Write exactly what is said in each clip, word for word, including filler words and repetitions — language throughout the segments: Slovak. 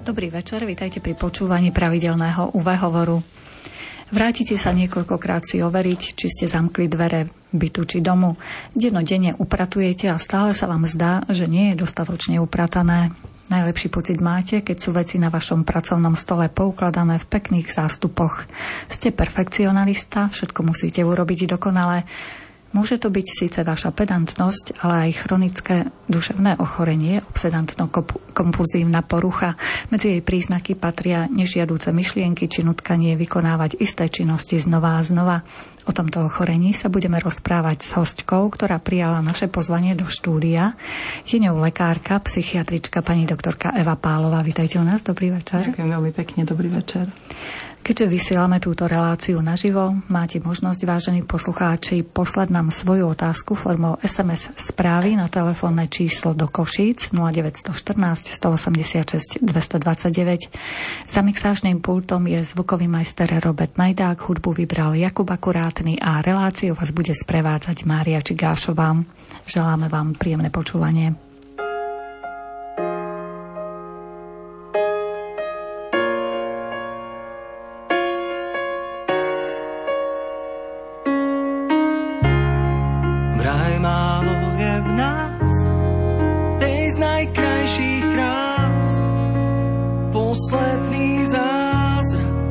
Dobrý večer, vitajte pri počúvaní pravidelného ú vé hovoru. Vrátite sa niekoľkokrát si overiť, či ste zamkli dvere bytu či domu. Dennodenne upratujete a stále sa vám zdá, že nie je dostatočne upratané. Najlepší pocit máte, keď sú veci na vašom pracovnom stole poukladané v pekných zástupoch. Ste perfekcionalista, všetko musíte urobiť dokonale. Môže to byť síce vaša pedantnosť, ale aj chronické duševné ochorenie, obsedantno-kompulzívna porucha. Medzi jej príznaky patria nežiaduce myšlienky či nutkanie vykonávať isté činnosti znova a znova. O tomto ochorení sa budeme rozprávať s hostkou, ktorá prijala naše pozvanie do štúdia. Je ňou lekárka, psychiatrička pani doktorka Eva Pálová. Vítajte u nás, dobrý večer. Ďakujem veľmi pekne, dobrý večer. Keďže vysielame túto reláciu naživo, máte možnosť, vážení poslucháči, poslať nám svoju otázku formou es em es správy na telefónne číslo do Košíc nula deväť jedna štrnásť, sto osemdesiatšesť, dvestodvadsaťdeväť. Za mixážnym pultom je zvukový majster Robert Najdák, hudbu vybral Jakub Akurátny a reláciu vás bude sprevádzať Mária Čigášová. Želáme vám príjemné počúvanie. Posledný zázrak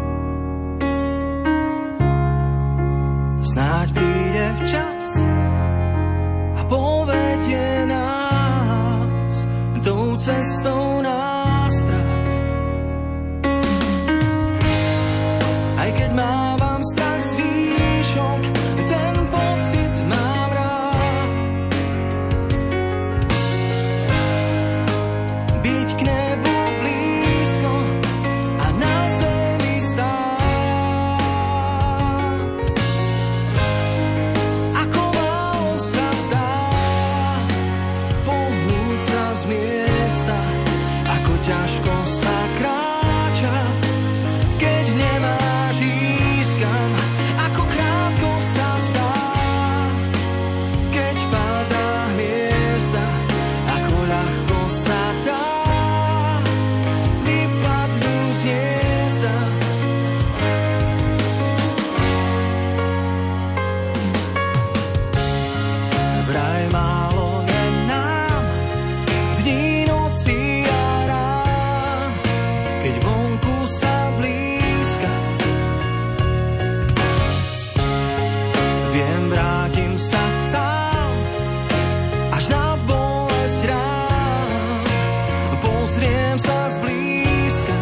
snáď príde včas a povedie nás tou cestou nástrah. Aj keď mávam strach z výšok, ten pocit mám rád. Byť k nebu ťažko sa kráča, keď nemáš ísť kam. Ako krátko sa zdá, keď padá hviezda. Ako ľahko sa dá vypadnúť z hniezda. Vraj málo je nám dní, noci sa blízka. Viem, vrátim sa sám až na bolesť rán. Pozriem sa zblízka.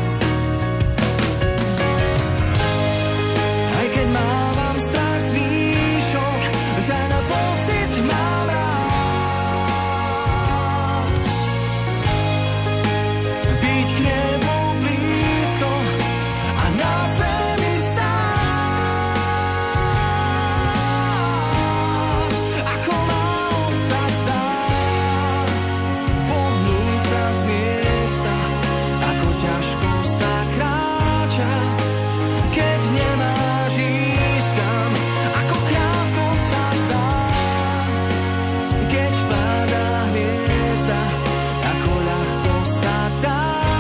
Aj keď mávam strach z výšok, ten pocit mám rád. Byť k nebu na zemi stáť, ako málo sa zdá, pohnúť sa z miesta, ako ťažko sa kráča, keď nemáš ísť kam. Ako krátko sa zdá, keď padá hviezda, ako ľahko sa dá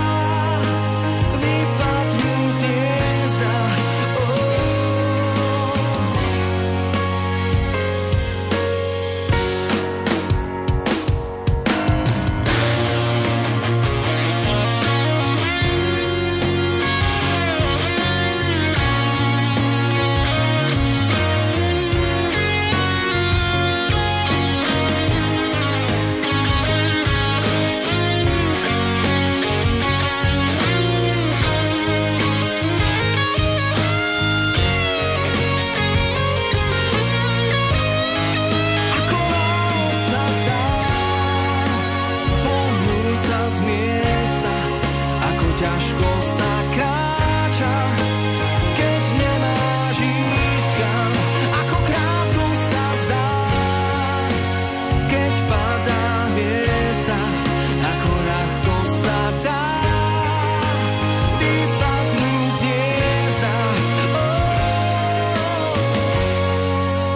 ťažko sa kráča, keď nemáš ísť kam. Ako krátko sa zdá, keď padá hviezda. Ako ľahko sa dá vypadnúť z hniezda.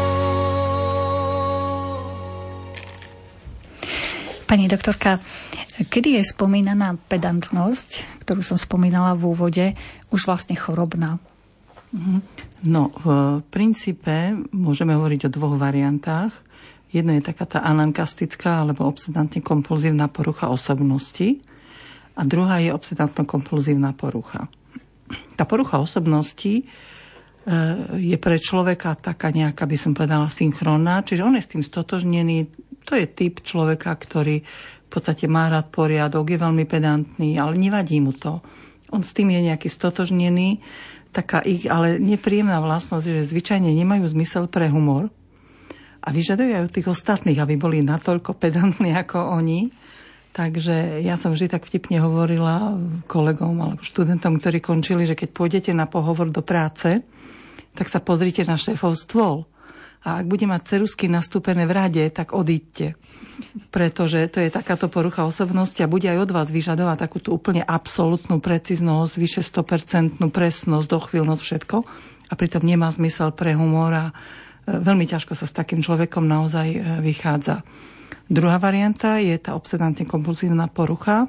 Pani doktorka, Kedy je spomínaná pedantnosť, ktorú som spomínala v úvode, už vlastne chorobná? No, v princípe môžeme hovoriť o dvoch variantách. Jedno je taká tá anankastická alebo obsedantne-kompulzívna porucha osobnosti a druhá je obsedantno-kompulzívna porucha. Tá porucha osobnosti je pre človeka taká nejaká, by som povedala, synchronná, čiže on je s tým stotožnený. To je typ človeka, ktorý v podstate má rád poriadok, je veľmi pedantný, ale nevadí mu to. On s tým je nejaký stotožnený, taká ich, ale nepríjemná vlastnosť, že zvyčajne nemajú zmysel pre humor a vyžadujú aj tých ostatných, aby boli natoľko pedantní ako oni. Takže ja som vždy tak vtipne hovorila kolegom alebo študentom, ktorí končili, že keď pôjdete na pohovor do práce, tak sa pozrite na šéfov stôl. A ak bude mať ceruzky nastúpené v rade, tak odíďte. Pretože to je takáto porucha osobnosti a bude aj od vás vyžadovať takúto úplne absolútnu precíznosť, vyše sto percent presnosť, dochvíľnosť, všetko. A pritom nemá zmysel pre humor a veľmi ťažko sa s takým človekom naozaj vychádza. Druhá varianta je tá obsedantne-kompulzívna porucha,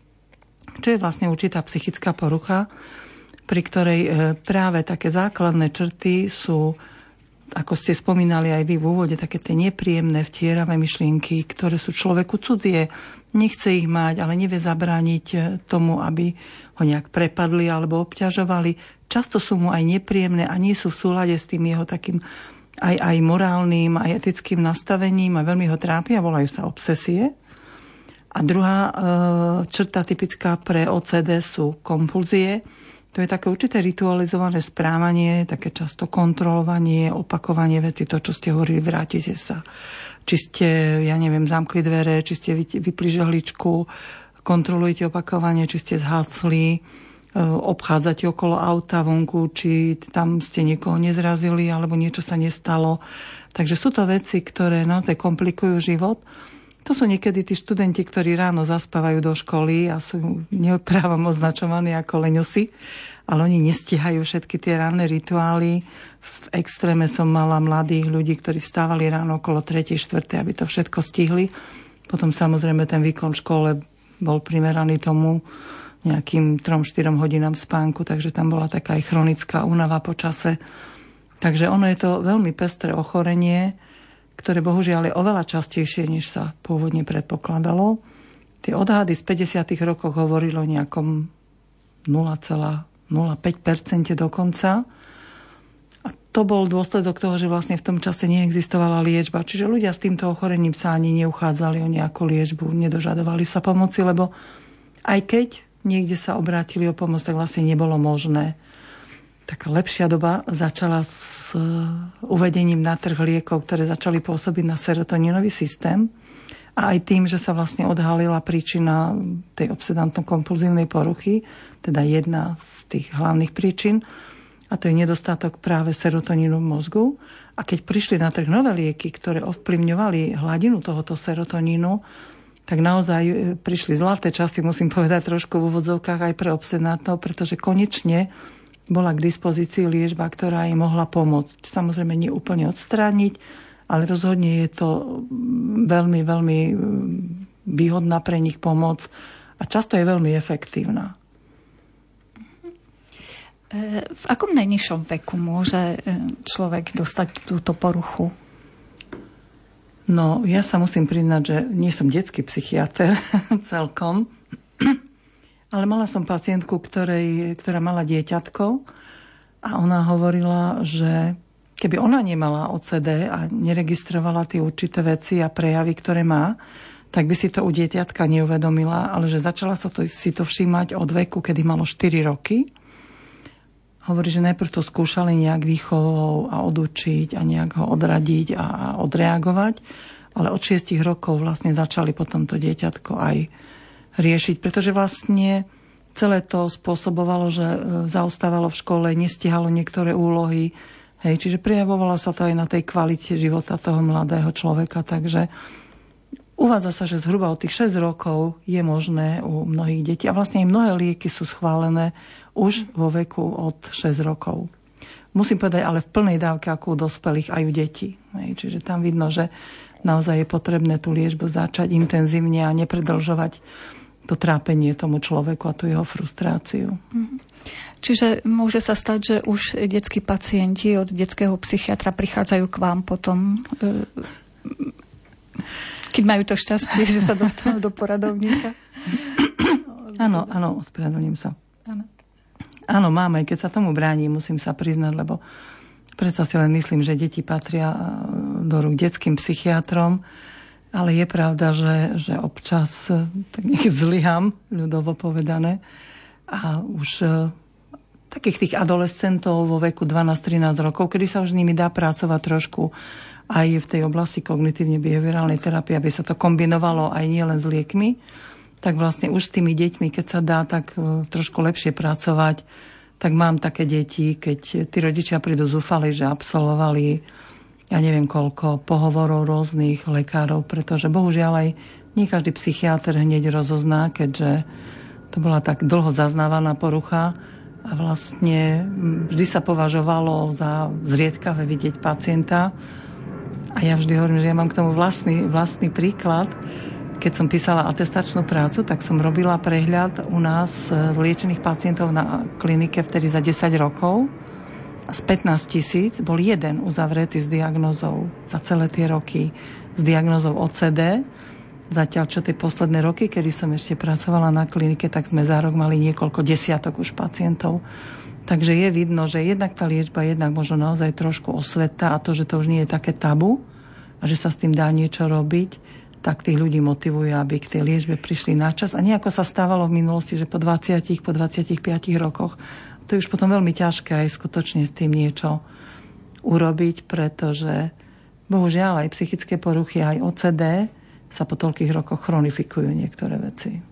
čo je vlastne určitá psychická porucha, pri ktorej práve také základné črty sú, ako ste spomínali aj vy v úvode, také tie nepríjemné, vtieravé myšlienky, ktoré sú človeku cudzie, nechce ich mať, ale nevie zabrániť tomu, aby ho nejak prepadli alebo obťažovali. Často sú mu aj nepríjemné a nie sú v súlade s tým jeho takým aj, aj morálnym, aj etickým nastavením a veľmi ho trápia, volajú sa obsesie. A druhá e, črta typická pre ó cé dé sú kompulzie. To je také určité ritualizované správanie, také často kontrolovanie, opakovanie veci, to, čo ste hovorili, vrátite sa. Či ste, ja neviem, zamkli dvere, či ste vypli žehličku, kontrolujete opakovanie, či ste zhasli, obchádzate okolo auta vonku, či tam ste niekoho nezrazili, alebo niečo sa nestalo. Takže sú to veci, ktoré naozaj komplikujú život. To sú niekedy tí študenti, ktorí ráno zaspávajú do školy a sú neprávom označovaní ako leňosi, ale oni nestihajú všetky tie ranné rituály. V extréme som mala mladých ľudí, ktorí vstávali ráno okolo tretej, štvrtej, aby to všetko stihli. Potom samozrejme ten výkon v škole bol primeraný tomu nejakým trom štyrom hodinám spánku, takže tam bola taká aj chronická únava po čase. Takže ono je to veľmi pestré ochorenie, ktoré bohužiaľ je oveľa častejšie, než sa pôvodne predpokladalo. Tie odhady z päťdesiatych rokoch hovorili o nejakom nula celá nula päť percent dokonca. A to bol dôsledok toho, že vlastne v tom čase neexistovala liečba. Čiže ľudia s týmto ochorením sa ani neuchádzali o nejakú liečbu, nedožadovali sa pomoci, lebo aj keď niekde sa obrátili o pomoc, tak vlastne nebolo možné. Taká lepšia doba začala s uvedením na trh liekov, ktoré začali pôsobiť na serotonínový systém a aj tým, že sa vlastne odhalila príčina tej obsedantno-kompulzívnej poruchy, teda jedna z tých hlavných príčin, a to je nedostatok práve serotonínu v mozgu. A keď prišli na trh nové lieky, ktoré ovplyvňovali hladinu tohoto serotonínu, tak naozaj prišli zlaté časy, musím povedať trošku v úvodzovkách aj pre obsedantov, pretože konečne bola k dispozícii liečba, ktorá im mohla pomôcť. Samozrejme nie úplne odstrániť, ale rozhodne je to veľmi, veľmi výhodná pre nich pomoc a často je veľmi efektívna. V akom najnižšom veku môže človek dostať túto poruchu? No, ja sa musím priznať, že nie som detský psychiater celkom, ale mala som pacientku, ktorej, ktorá mala dieťatko a ona hovorila, že keby ona nemala ó cé dé a neregistrovala tie určité veci a prejavy, ktoré má, tak by si to u dieťatka neuvedomila, ale že začala sa to, si to všímať od veku, kedy malo štyri roky. Hovorí, že najprv to skúšali nejak výchovou a odučiť a nejak ho odradiť a odreagovať, ale od šiestich rokov vlastne začali potom to dieťatko aj riešiť, pretože vlastne celé to spôsobovalo, že zaostávalo v škole, nestihalo niektoré úlohy, hej, čiže prejavovalo sa to aj na tej kvalite života toho mladého človeka, takže uvádza sa, že zhruba od tých šesť rokov je možné u mnohých detí a vlastne aj mnohé lieky sú schválené už vo veku od šesť rokov. Musím povedať, ale v plnej dávke ako u dospelých aj u detí. Hej, čiže tam vidno, že naozaj je potrebné tú liečbu začať intenzívne a nepredĺžovať to trápenie tomu človeku a tú jeho frustráciu. Čiže môže sa stať, že už detskí pacienti od detského psychiatra prichádzajú k vám potom, keď majú to šťastie, že sa dostanú do poradovníka? Áno, áno, ospravedlním sa. Áno. Áno, mám, aj keď sa tomu bránim, musím sa priznať, lebo predsa si len myslím, že deti patria do rúk detským psychiatrom, ale je pravda, že, že občas tak nech zlyham, ľudovo povedané, a už takých tých adolescentov vo veku dvanásť trinásť rokov, kedy sa už s nimi dá pracovať trošku aj v tej oblasti kognitívne-behaviorálnej terapie, aby sa to kombinovalo aj nie len s liekmi, tak vlastne už s tými deťmi, keď sa dá tak trošku lepšie pracovať, tak mám také deti, keď tí rodičia prídu zúfali, že absolvovali ja neviem koľko pohovorov rôznych lekárov, pretože bohužiaľ aj nie každý psychiatr hneď rozozná, keďže to bola tak dlho zaznávaná porucha a vlastne vždy sa považovalo za zriedkavé vidieť pacienta. A ja vždy hovorím, že ja mám k tomu vlastný, vlastný príklad. Keď som písala atestačnú prácu, tak som robila prehľad u nás z liečených pacientov na klinike vtedy za desať rokov. A z pätnásť tisíc bol jeden uzavretý s diagnózou za celé tie roky s diagnózou ó cé dé. Zatiaľ, čo tie posledné roky, kedy som ešte pracovala na klinike, tak sme za rok mali niekoľko desiatok už pacientov. Takže je vidno, že jednak tá liečba, jednak možno naozaj trošku osveta a to, že to už nie je také tabu a že sa s tým dá niečo robiť, tak tých ľudí motivuje, aby k tej liečbe prišli na čas. A nejako sa stávalo v minulosti, že po dvadsiatich, po dvadsiatich piatich rokoch to je už potom veľmi ťažké aj skutočne s tým niečo urobiť, pretože bohužiaľ aj psychické poruchy, aj ó cé dé sa po toľkých rokoch chronifikujú niektoré veci.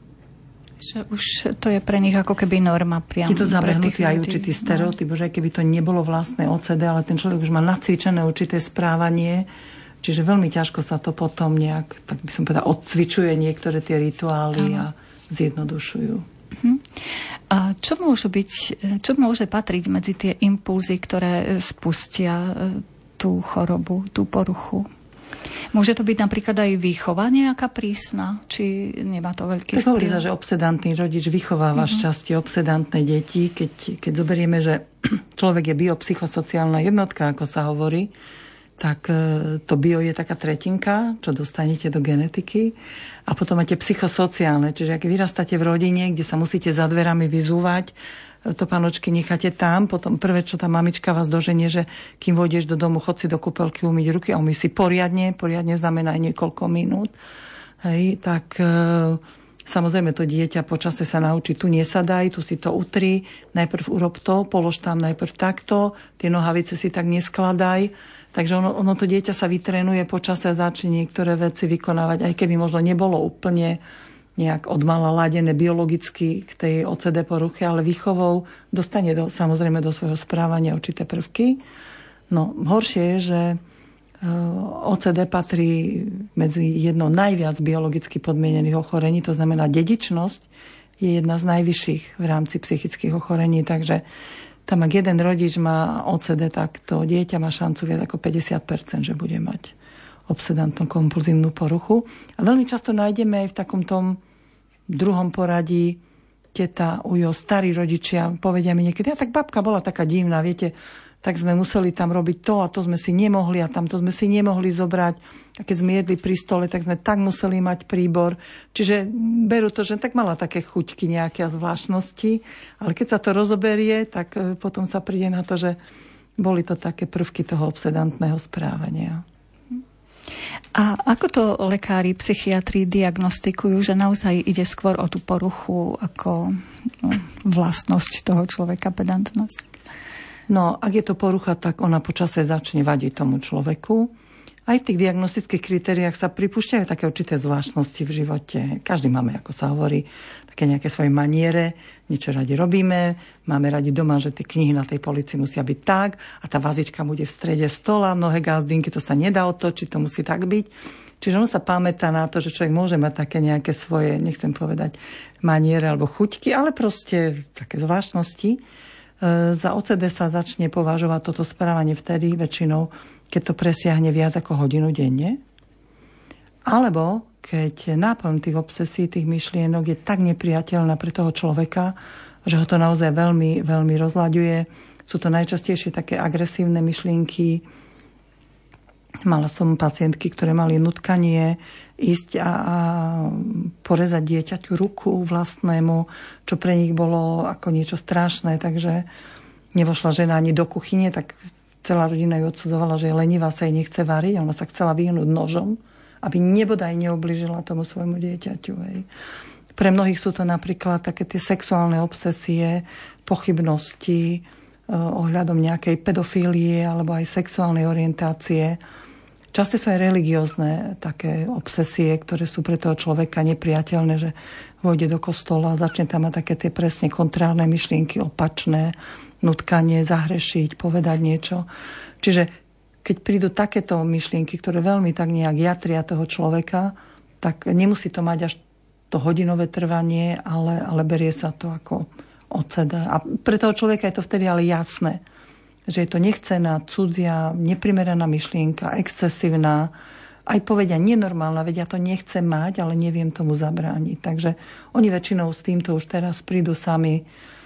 Že už to je pre nich ako keby norma priamo. Je to zabehnutý aj určitý stereotyp, že aj keby to nebolo vlastné ó cé dé, ale ten človek už má nacvičené určité správanie, čiže veľmi ťažko sa to potom nejak, tak by som povedala, odcvičuje niektoré tie rituály a zjednodušujú. Uh-huh. A čo môže byť, čo môže patriť medzi tie impulzy, ktoré spustia tú chorobu, tú poruchu? Môže to byť napríklad aj výchova nejaká prísna? Či nemá to veľký vplyv? Tak hovorí sa, že obsedantný rodič vychováva uh-huh. šťastie obsedantné deti. Keď, keď zoberieme, že človek je biopsychosociálna jednotka, ako sa hovorí, tak to bio je taká tretinka, čo dostanete do genetiky. A potom máte psychosociálne, čiže ak vyrastáte v rodine, kde sa musíte za dverami vyzúvať, to panočky necháte tam, potom prvé, čo tá mamička vás doženie, že kým vôjdeš do domu, chod si do kúpeľky umyť ruky a umyť si poriadne, poriadne znamená aj niekoľko minút. Hej, tak e, samozrejme to dieťa počase sa naučí, tu nesadaj, tu si to utri, najprv urob to, polož tam najprv takto, tie nohavice si tak neskladaj. Takže ono, ono to dieťa sa vytrenuje počase a začne niektoré veci vykonávať, aj keby možno nebolo úplne nejak odmala ladené biologicky k tej ó cé dé poruche, ale výchovou dostane do, samozrejme do svojho správania určité prvky. No horšie je, že ó cé dé patrí medzi jedno najviac biologicky podmienených ochorení, to znamená dedičnosť je jedna z najvyšších v rámci psychických ochorení, takže tam, ak jeden rodič má ó cé dé, tak to dieťa má šancu viac ako päťdesiat percent, že bude mať obsedantnú kompulzívnu poruchu. A veľmi často nájdeme aj v takom tom druhom poradí teta, ujo, starí rodičia, povedia mi niekedy, a tak babka bola taká divná, viete, tak sme museli tam robiť to a to sme si nemohli a tamto sme si nemohli zobrať. A keď sme jedli pri stole, tak sme tak museli mať príbor. Čiže berú to, že tak mala také chuťky, nejaké zvláštnosti, ale keď sa to rozoberie, tak potom sa príde na to, že boli to také prvky toho obsedantného správania. A ako to lekári, psychiatri diagnostikujú, že naozaj ide skôr o tú poruchu ako no, vlastnosť toho človeka, pedantnosť? No, ak je to porucha, tak ona počase začne vadiť tomu človeku. Aj v tých diagnostických kritériách sa pripúšťajú také určité zvláštnosti v živote. Každý máme, ako sa hovorí, také nejaké svoje maniere, niečo radi robíme, máme radi doma, že tie knihy na tej polici musia byť tak a tá vazička bude v strede stola, mnohé gazdinky, to sa nedá otočiť, to musí tak byť. Čiže on sa pamätá na to, že človek môže mať také nejaké svoje, nechcem povedať, maniere alebo chuťky, ale proste také zvláštnosti. Za ó cé dé sa začne považovať toto správanie vtedy väčšinou, keď to presiahne viac ako hodinu denne. Alebo keď náplň tých obsesí, tých myšlienok je tak nepriateľná pre toho človeka, že ho to naozaj veľmi, veľmi rozlaďuje. Sú to najčastejšie také agresívne myšlienky. Mala som pacientky, ktoré mali nutkanie ísť a, a porezať dieťaťu ruku vlastnému, čo pre nich bolo ako niečo strašné, takže nevošla žena ani do kuchyne, tak celá rodina ju odsudzovala, že je lenivá, sa jej nechce variť. Ona sa chcela vyhnúť nožom, aby nebodaj neoblížila tomu svojmu dieťaťu. Hej. Pre mnohých sú to napríklad také tie sexuálne obsesie, pochybnosti eh, ohľadom nejakej pedofílie alebo aj sexuálnej orientácie. Často sú aj religiózne také obsesie, ktoré sú pre toho človeka nepriateľné, že vojde do kostola a začne tam mať také tie presne kontrárne myšlienky, opačné, nutkanie, zahrešiť, povedať niečo. Čiže keď prídu takéto myšlienky, ktoré veľmi tak nejak jatria toho človeka, tak nemusí to mať až to hodinové trvanie, ale, ale berie sa to ako odseda. A pre toho človeka je to vtedy ale jasné, že je to nechcená, cudzia, neprimeraná myšlienka, excesívna, aj povedia nenormálna, veď ja to nechcem mať, ale neviem tomu zabrániť. Takže oni väčšinou s týmto už teraz prídu sami.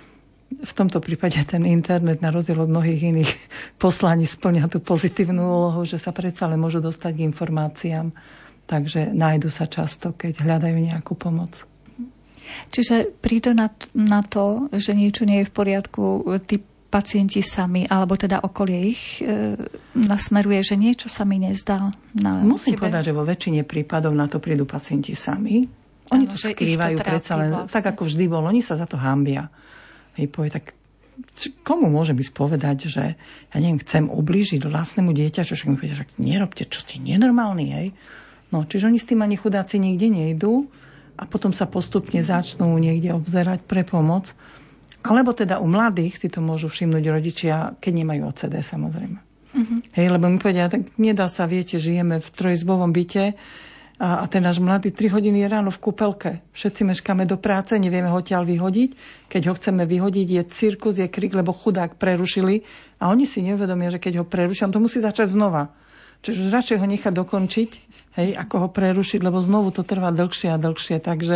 V tomto prípade ten internet, na rozdiel od mnohých iných poslaní, spĺňa tú pozitívnu úlohu, že sa predsa len môžu dostať k informáciám. Takže nájdu sa často, keď hľadajú nejakú pomoc. Čiže prídu na, na to, že niečo nie je v poriadku, tí pacienti sami, alebo teda okolie ich e, nasmeruje, že niečo sa mi nezdá na Musím tebe. povedať, že vo väčšine prípadov na to prídu pacienti sami. Oni ano, to skrývajú predsa len, vlastne. Tak ako vždy bolo, oni sa za to hanbia. Hej, povie, tak komu môže byť povedať, že ja neviem, chcem ublížiť vlastnému dieťaťu, však mi povedia, že nerobte, čo ste nenormálni, hej. No, čiže oni s tým ani chudáci nikde nejdú a potom sa postupne začnú niekde obzerať pre pomoc. Alebo teda u mladých si to môžu všimnúť rodičia, keď nemajú ó cé dé, samozrejme. Uh-huh. Hej, lebo mi povedia, tak nedá sa, viete, žijeme v trojizbovom byte a, a ten náš mladý tri hodiny je ráno v kúpelke. Všetci meškáme do práce, nevieme ho odtiaľ vyhodiť. Keď ho chceme vyhodiť, je cirkus, je krik, lebo chudák prerušili a oni si neuvedomia, že keď ho prerušia, on to musí začať znova. Čiže radšej ho nechať dokončiť, hej, ako ho prerušiť, lebo znovu to trvá dlhšie a dlhšie. Takže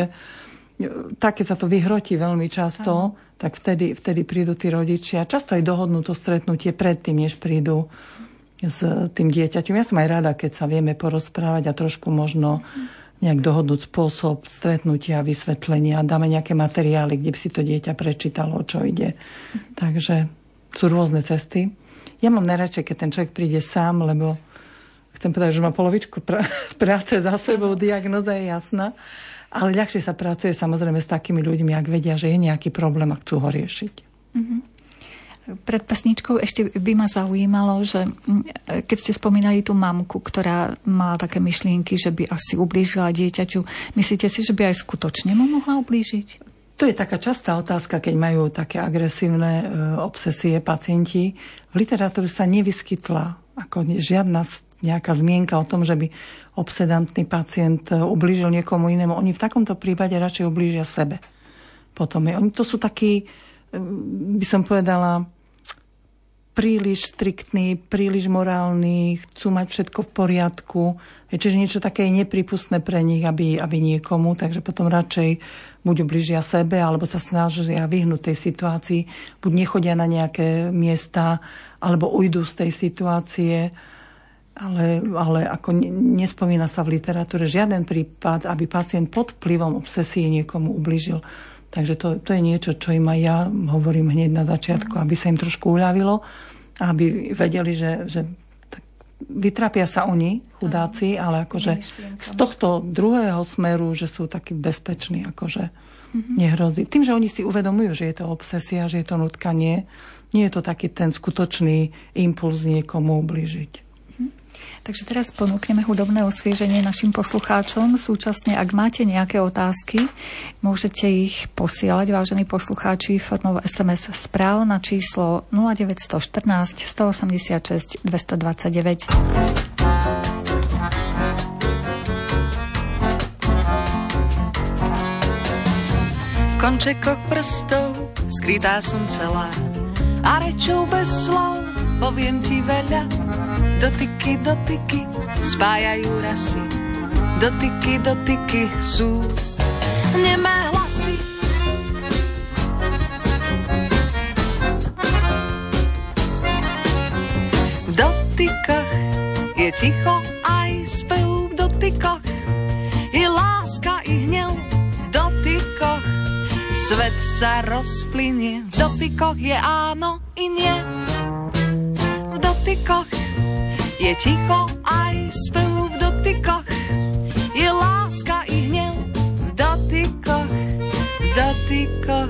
tak, keď sa to vyhrotí veľmi často, Aha. tak vtedy, vtedy prídu tí rodičia. Často aj dohodnú to stretnutie predtým, než prídu s tým dieťaťom. Ja som aj rada, keď sa vieme porozprávať a trošku možno nejak dohodnúť spôsob stretnutia, vysvetlenia. Dáme nejaké materiály, kde by si to dieťa prečítalo, čo ide. Takže sú rôzne cesty. Ja mám najradšej, keď ten človek príde sám, lebo chcem povedať, že má polovičku práce za sebou, diagnóza je jasná. Ale ľahšie sa pracuje samozrejme s takými ľuďmi, ak vedia, že je nejaký problém a chcú ho riešiť. Mm-hmm. Pred pesničkou ešte by ma zaujímalo, že keď ste spomínali tú mamku, ktorá mala také myšlienky, že by asi ublížila dieťaťu, myslíte si, že by aj skutočne mu mohla ublížiť? To je taká častá otázka, keď majú také agresívne e, obsesie pacienti. V literatúre sa nevyskytla ako žiadna nejaká zmienka o tom, že by obsedantný pacient ublížil niekomu inému. Oni v takomto prípade radšej ublížia sebe. Potom je, oni to sú takí, by som povedala, príliš striktní, príliš morálni, chcú mať všetko v poriadku. Čiže niečo také je nepripustné pre nich, aby, aby niekomu, takže potom radšej buď ublížia sebe, alebo sa snažia vyhnúť tej situácii, buď nechodia na nejaké miesta, alebo ujdu z tej situácie. Ale, ale ako nespomína sa v literatúre žiaden prípad, aby pacient pod vplyvom obsesie niekomu ublížil. Takže to, to je niečo, čo im aj ja hovorím hneď na začiatku, aby sa im trošku uľavilo, aby vedeli, že, že vytrápia sa oni, chudáci, ale akože z tohto druhého smeru, že sú takí bezpeční, akože nehrozí. Tým, že oni si uvedomujú, že je to obsesia, že je to nutkanie, nie je to taký ten skutočný impuls niekomu ublížiť. Takže teraz ponúkneme hudobné osvieženie našim poslucháčom. Súčasne, ak máte nejaké otázky, môžete ich posielať, vážení poslucháči, formou es em es správ na číslo nula deväť jedna štrnásť, sto osemdesiatšesť, dvestodvadsaťdeväť. V končekoch prstov skrytá som celá a rečou bez slov poviem ti veľa. Dotyky, dotyky spájajú rasy, dotyky, dotyky sú nemé hlasy. V dotykoch je ticho aj spev, v dotykoch je láska i hnev, v dotykoch svet sa rozplynie, v dotykoch je áno i nie. V dotykoch je ticho aj spev, v dotykoch je láska i hnev, v dotykoch, v dotykoch.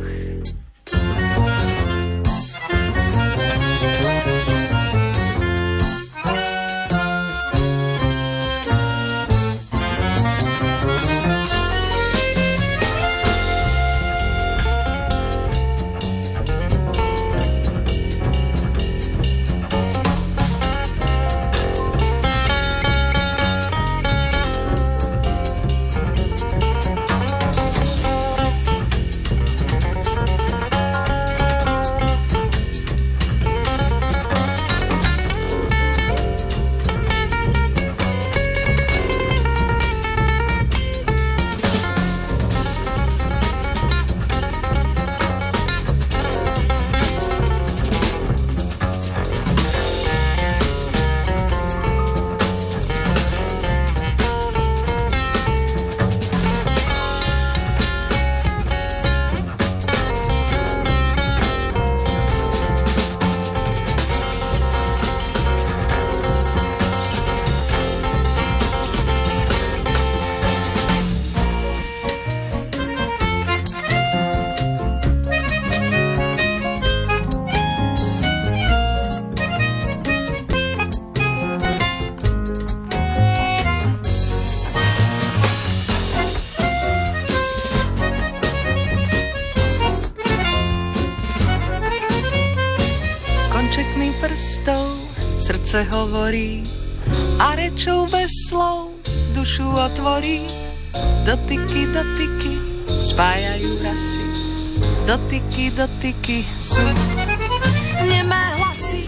Srdce hovorí a rečou bez slov dušu otvorí. Dotyky, dotyky spájajú rasy. Dotyky, dotyky sú nemé hlasy.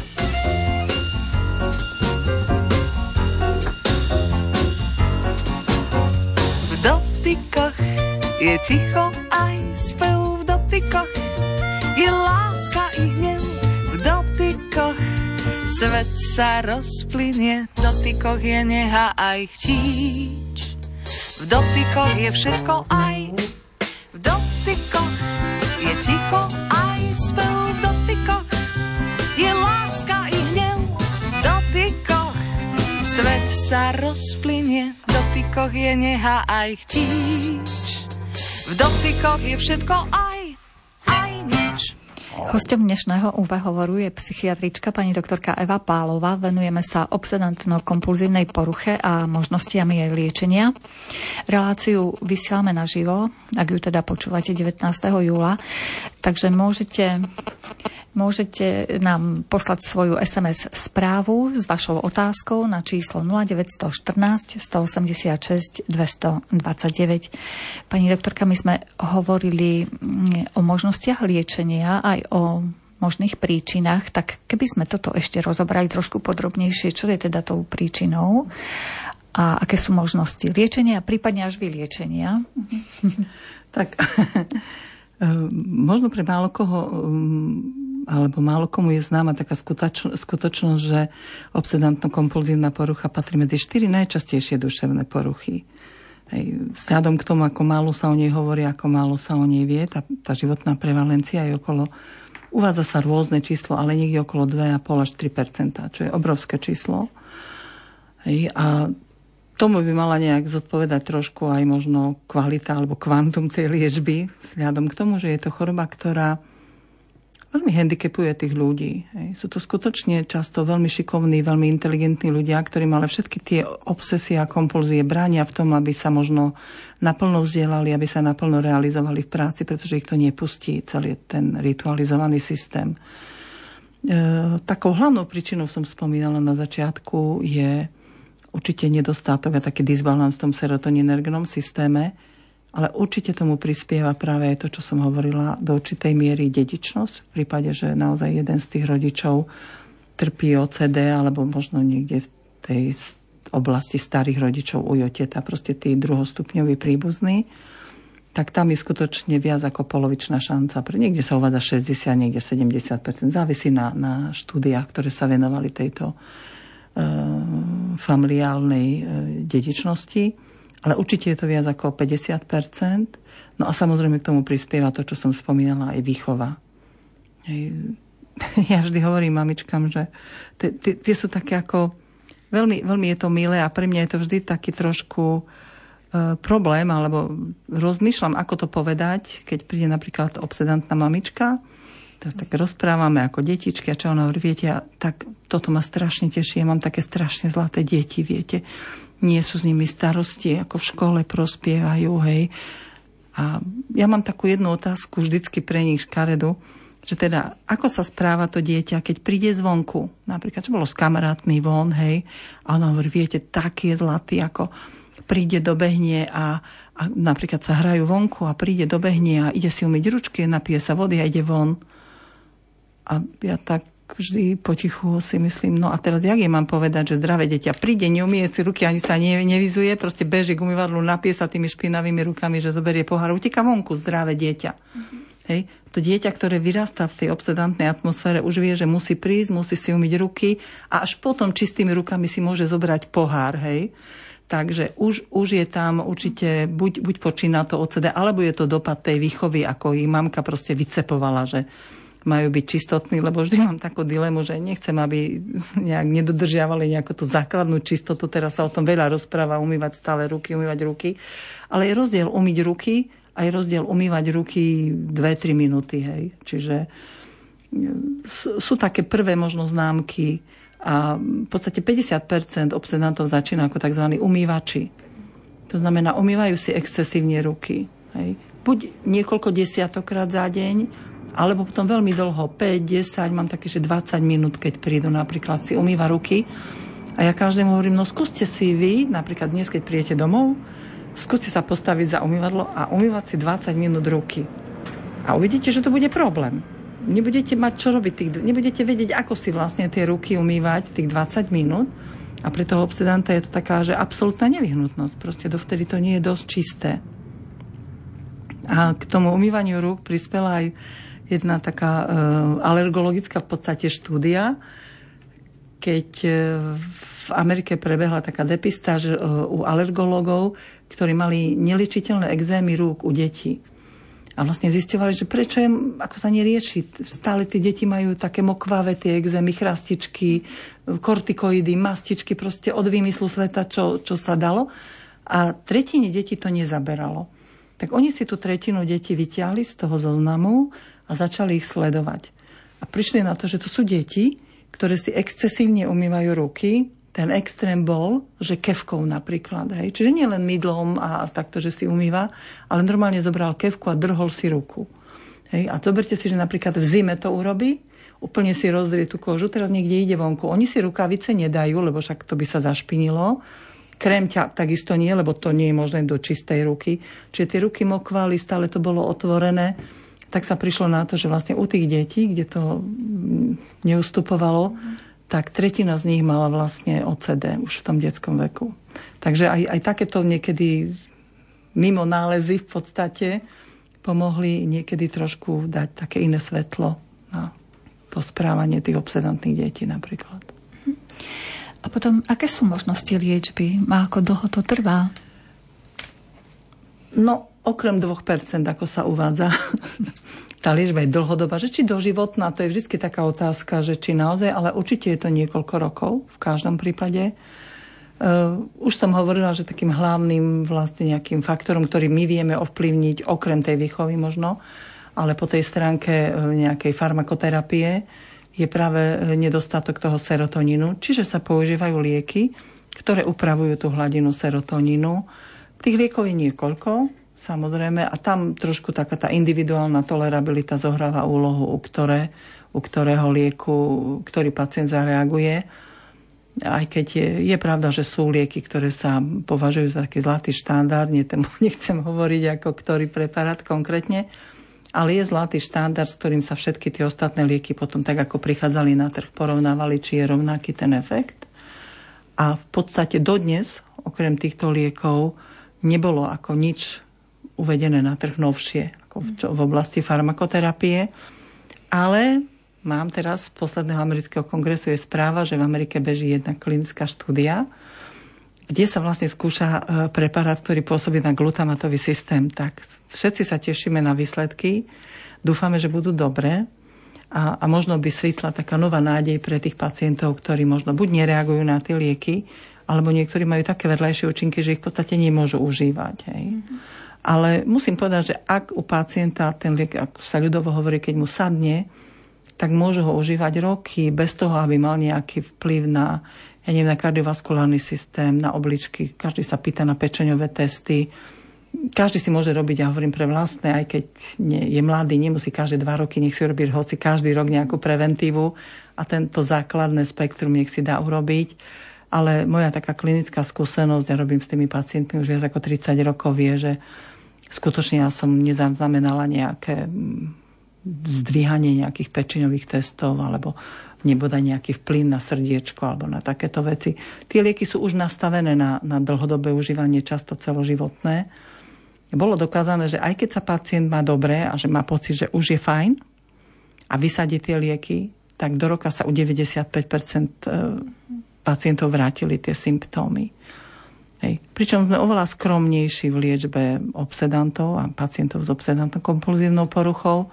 V dotykoch je ticho aj spev, v dotykoch je láska i hnev, v dotykoch svet sa rozplynie, v dotykoch je neha aj chtíč. V dotykoch je všetko aj, v dotykoch je ticho aj spev, v dotykoch je láska i hnev, v dotykoch svet sa rozplynie, v dotykoch je neha aj chtíč. V dotykoch je všetko aj, aj nič. Hosťom dnešného úvahovoru je psychiatrička pani doktorka Eva Pálová. Venujeme sa obsedantno-kompulzívnej poruche a možnostiami jej liečenia. Reláciu vysielame naživo, ak ju teda počúvate devätnásteho júla. Takže môžete, môžete nám poslať svoju es em es správu s vašou otázkou na číslo nula deväť jedna štrnásť, sto osemdesiatšesť, dvestodvadsaťdeväť. Pani doktorka, my sme hovorili o možnostiach liečenia aj o možných príčinách, tak keby sme toto ešte rozobrali trošku podrobnejšie, čo je teda tou príčinou a aké sú možnosti liečenia, prípadne až vyliečenia. Tak možno pre málo koho alebo málo komu je známa taká skutočnosť, že obsedantno-kompulzívna porucha patrí medzi štyri najčastejšie duševné poruchy. Hej, vzhľadom k tomu, ako málo sa o nej hovorí, ako málo sa o nej vie, tá, tá životná prevalencia je okolo, uvádza sa rôzne číslo, ale niekde okolo dva a pol až tri percentá, čo je obrovské číslo. Hej, a tomu by mala nejak zodpovedať trošku aj možno kvalita alebo kvantum tej liečby, vzhľadom k tomu, že je to choroba, ktorá veľmi handicapuje tých ľudí. Hej. Sú to skutočne často veľmi šikovní, veľmi inteligentní ľudia, ktorým ale všetky tie obsesie a kompulzie bránia v tom, aby sa možno naplno vzdelali, aby sa naplno realizovali v práci, pretože ich to nepustí, celý ten ritualizovaný systém. E, takou hlavnou príčinou, som spomínala na začiatku, je určite nedostatok a taký disbalans v tom serotoninergnom systéme, ale určite tomu prispieva práve aj to, čo som hovorila, do určitej miery dedičnosť. V prípade, že naozaj jeden z tých rodičov trpí ó cé dé alebo možno niekde v tej oblasti starých rodičov u oteta, proste tí druhostupňoví príbuzní, tak tam je skutočne viac ako polovičná šanca. Niekde sa uvádza šesťdesiat, niekde sedemdesiat percent. Závisí na, na štúdiách, ktoré sa venovali tejto uh, familiálnej uh, dedičnosti. Ale určite je to viac ako päťdesiat percent. No a samozrejme k tomu prispieva to, čo som spomínala, aj výchova. Hej. Ja vždy hovorím mamičkám, že tie sú také ako... Veľmi, veľmi je to milé a pre mňa je to vždy taký trošku e, problém, alebo rozmýšľam, ako to povedať, keď príde napríklad obsedantná mamička. Teraz tak rozprávame ako detičky a čo ona hovorí, viete, a tak toto ma strašne teší, ja mám také strašne zlaté deti, viete. Nie sú s nimi starosti, ako v škole prospievajú, hej. A ja mám takú jednu otázku vždycky pre nich škaredu, že teda, ako sa správa to dieťa, keď príde zvonku, napríklad, čo bolo s kamarátmi von, hej, a ona hovorí, viete, taký je zlatý, ako príde, dobehne a, a napríklad sa hrajú vonku a príde, dobehne a ide si umyť ručky, napije sa vody a ide von. A ja tak vždy potichu si myslím, no a teraz jak je mám povedať, že zdravé dieťa príde, neumie si ruky, ani sa ne, nevyzuje, proste beží k umývadlu, napije sa tými špinavými rukami, že zoberie pohár, uteká vonku, zdravé dieťa. Mm-hmm. Hej. To dieťa, ktoré vyrastá v tej obsedantnej atmosfére, už vie, že musí prísť, musí si umyť ruky a až potom čistými rukami si môže zobrať pohár. Hej. Takže už, už je tam určite, buď, buď počína to od sebe, alebo je to dopad tej výchovy, ako ich mamka proste vycepovala, že majú byť čistotní, lebo vždy mám takú dilemu, že nechcem, aby nejak nedodržiavali nejakú tú základnú čistotu. Teraz sa o tom veľa rozpráva, umývať stále ruky, umývať ruky. Ale je rozdiel umyť ruky a je rozdiel umývať ruky dve tri minúty. Hej. Čiže sú také prvé možno známky a v podstate päťdesiat percent obsedantov začína ako tzv. Umývači. To znamená, umývajú si excesívne ruky. Hej. Buď niekoľko desiatokrát za deň, alebo potom veľmi dlho, päť, desať, mám také, že dvadsať minút, keď prídu napríklad si umýva ruky. A ja každému hovorím, no skúste si vy, napríklad dnes, keď príjete domov, skúste sa postaviť za umývadlo a umývať si dvadsať minút ruky. A uvidíte, že to bude problém. Nebudete mať čo robiť, tých, nebudete vedieť, ako si vlastne tie ruky umývať tých dvadsať minút. A pre toho obsedanta je to taká, že absolútna nevyhnutnosť. Proste dovtedy to nie je dosť čisté. A k tomu umývaniu rúk prispela aj jedna taká uh, alergologická v podstate štúdia, keď uh, v Amerike prebehla taká depistáž uh, u alergologov, ktorí mali neliečiteľné ekzémy rúk u detí. A vlastne zisťovali, že prečo je, ako sa nerieši. Stále tie deti majú také mokvavé tie ekzémy, chrastičky, kortikoidy, mastičky, proste od výmyslu sveta, čo, čo sa dalo. A tretine detí to nezaberalo. Tak oni si tú tretinu detí vytiahli z toho zoznamu a začali ich sledovať. A prišli na to, že to sú deti, ktoré si excesívne umývajú ruky. Ten extrém bol, že kefkou napríklad. Hej. Čiže nie len mydlom a takto, že si umýva, ale normálne zobral kefku a drhol si ruku. Hej. A zoberte si, že napríklad v zime to urobí, úplne si rozdrie tú kožu, teraz niekde ide vonku. Oni si rukavice nedajú, lebo však to by sa zašpinilo. Krém ťa takisto nie, lebo to nie je možné do čistej ruky. Čiže tie ruky mokvali, stále to bolo otvorené. Tak sa prišlo na to, že vlastne u tých detí, kde to neustupovalo, tak tretina z nich mala vlastne ó cé dé už v tom detskom veku. Takže aj, aj takéto niekedy mimo nálezy v podstate pomohli niekedy trošku dať také iné svetlo na to správanie tých obsedantných detí napríklad. A potom, aké sú možnosti liečby? A ako dlho to trvá? No, okrem dvoch percent, ako sa uvádza, tá liečba je dlhodobá, že či doživotná, to je vždy taká otázka, že či naozaj, ale určite je to niekoľko rokov, v každom prípade. Uh, už som hovorila, že takým hlavným vlastne nejakým faktorom, ktorý my vieme ovplyvniť, okrem tej výchovy možno, ale po tej stránke nejakej farmakoterapie, je práve nedostatok toho serotonínu. Čiže sa používajú lieky, ktoré upravujú tú hladinu serotonínu. Tých liekov je niekoľko, samozrejme, a tam trošku taká tá individuálna tolerabilita zohráva úlohu, u, ktoré, u ktorého lieku, ktorý pacient zareaguje. Aj keď je, je pravda, že sú lieky, ktoré sa považujú za taký zlatý štandard, nechcem hovoriť ako ktorý preparát konkrétne, ale je zlatý štandard, s ktorým sa všetky tie ostatné lieky potom tak, ako prichádzali na trh, porovnávali, či je rovnaký ten efekt. A v podstate dodnes, okrem týchto liekov, nebolo ako nič uvedené na trh novšie ako v, čo, v oblasti farmakoterapie. Ale mám teraz z posledného amerického kongresu je správa, že v Amerike beží jedna klinická štúdia, kde sa vlastne skúša preparát, ktorý pôsobí na glutamatový systém. Tak všetci sa tešíme na výsledky. Dúfame, že budú dobré. A, a možno by svitla taká nová nádej pre tých pacientov, ktorí možno buď nereagujú na tie lieky, alebo niektorí majú také vedľajšie účinky, že ich v podstate nemôžu užívať. Hej. Mm-hmm. Ale musím povedať, že ak u pacienta ten liek, ako sa ľudovo hovorí, keď mu sadne, tak môže ho užívať roky bez toho, aby mal nejaký vplyv na, ja neviem, na kardiovaskulárny systém, na obličky. Každý sa pýta na pečeňové testy. Každý si môže robiť, ja hovorím pre vlastné, aj keď nie, je mladý, nemusí každé dva roky, nech si urobí hoci každý rok nejakú preventívu a tento základné spektrum nech si dá urobiť. Ale moja taká klinická skúsenosť, ja robím s tými pacientmi už viac ako tridsať rokov, vie, že skutočne ja som nezaznamenala nejaké zdvíhanie nejakých pečeňových testov alebo nebodaj nejaký vplyv na srdiečko alebo na takéto veci. Tie lieky sú už nastavené na, na dlhodobé užívanie, často celoživotné. Bolo dokázané, že aj keď sa pacient má dobre a že má pocit, že už je fajn a vysadí tie lieky, tak do roka sa u deväťdesiatpäť percent pacientov vrátili tie symptómy. Hej. Pričom sme oveľa skromnejší v liečbe obsedantov a pacientov s obsedantnou kompulzívnou poruchou,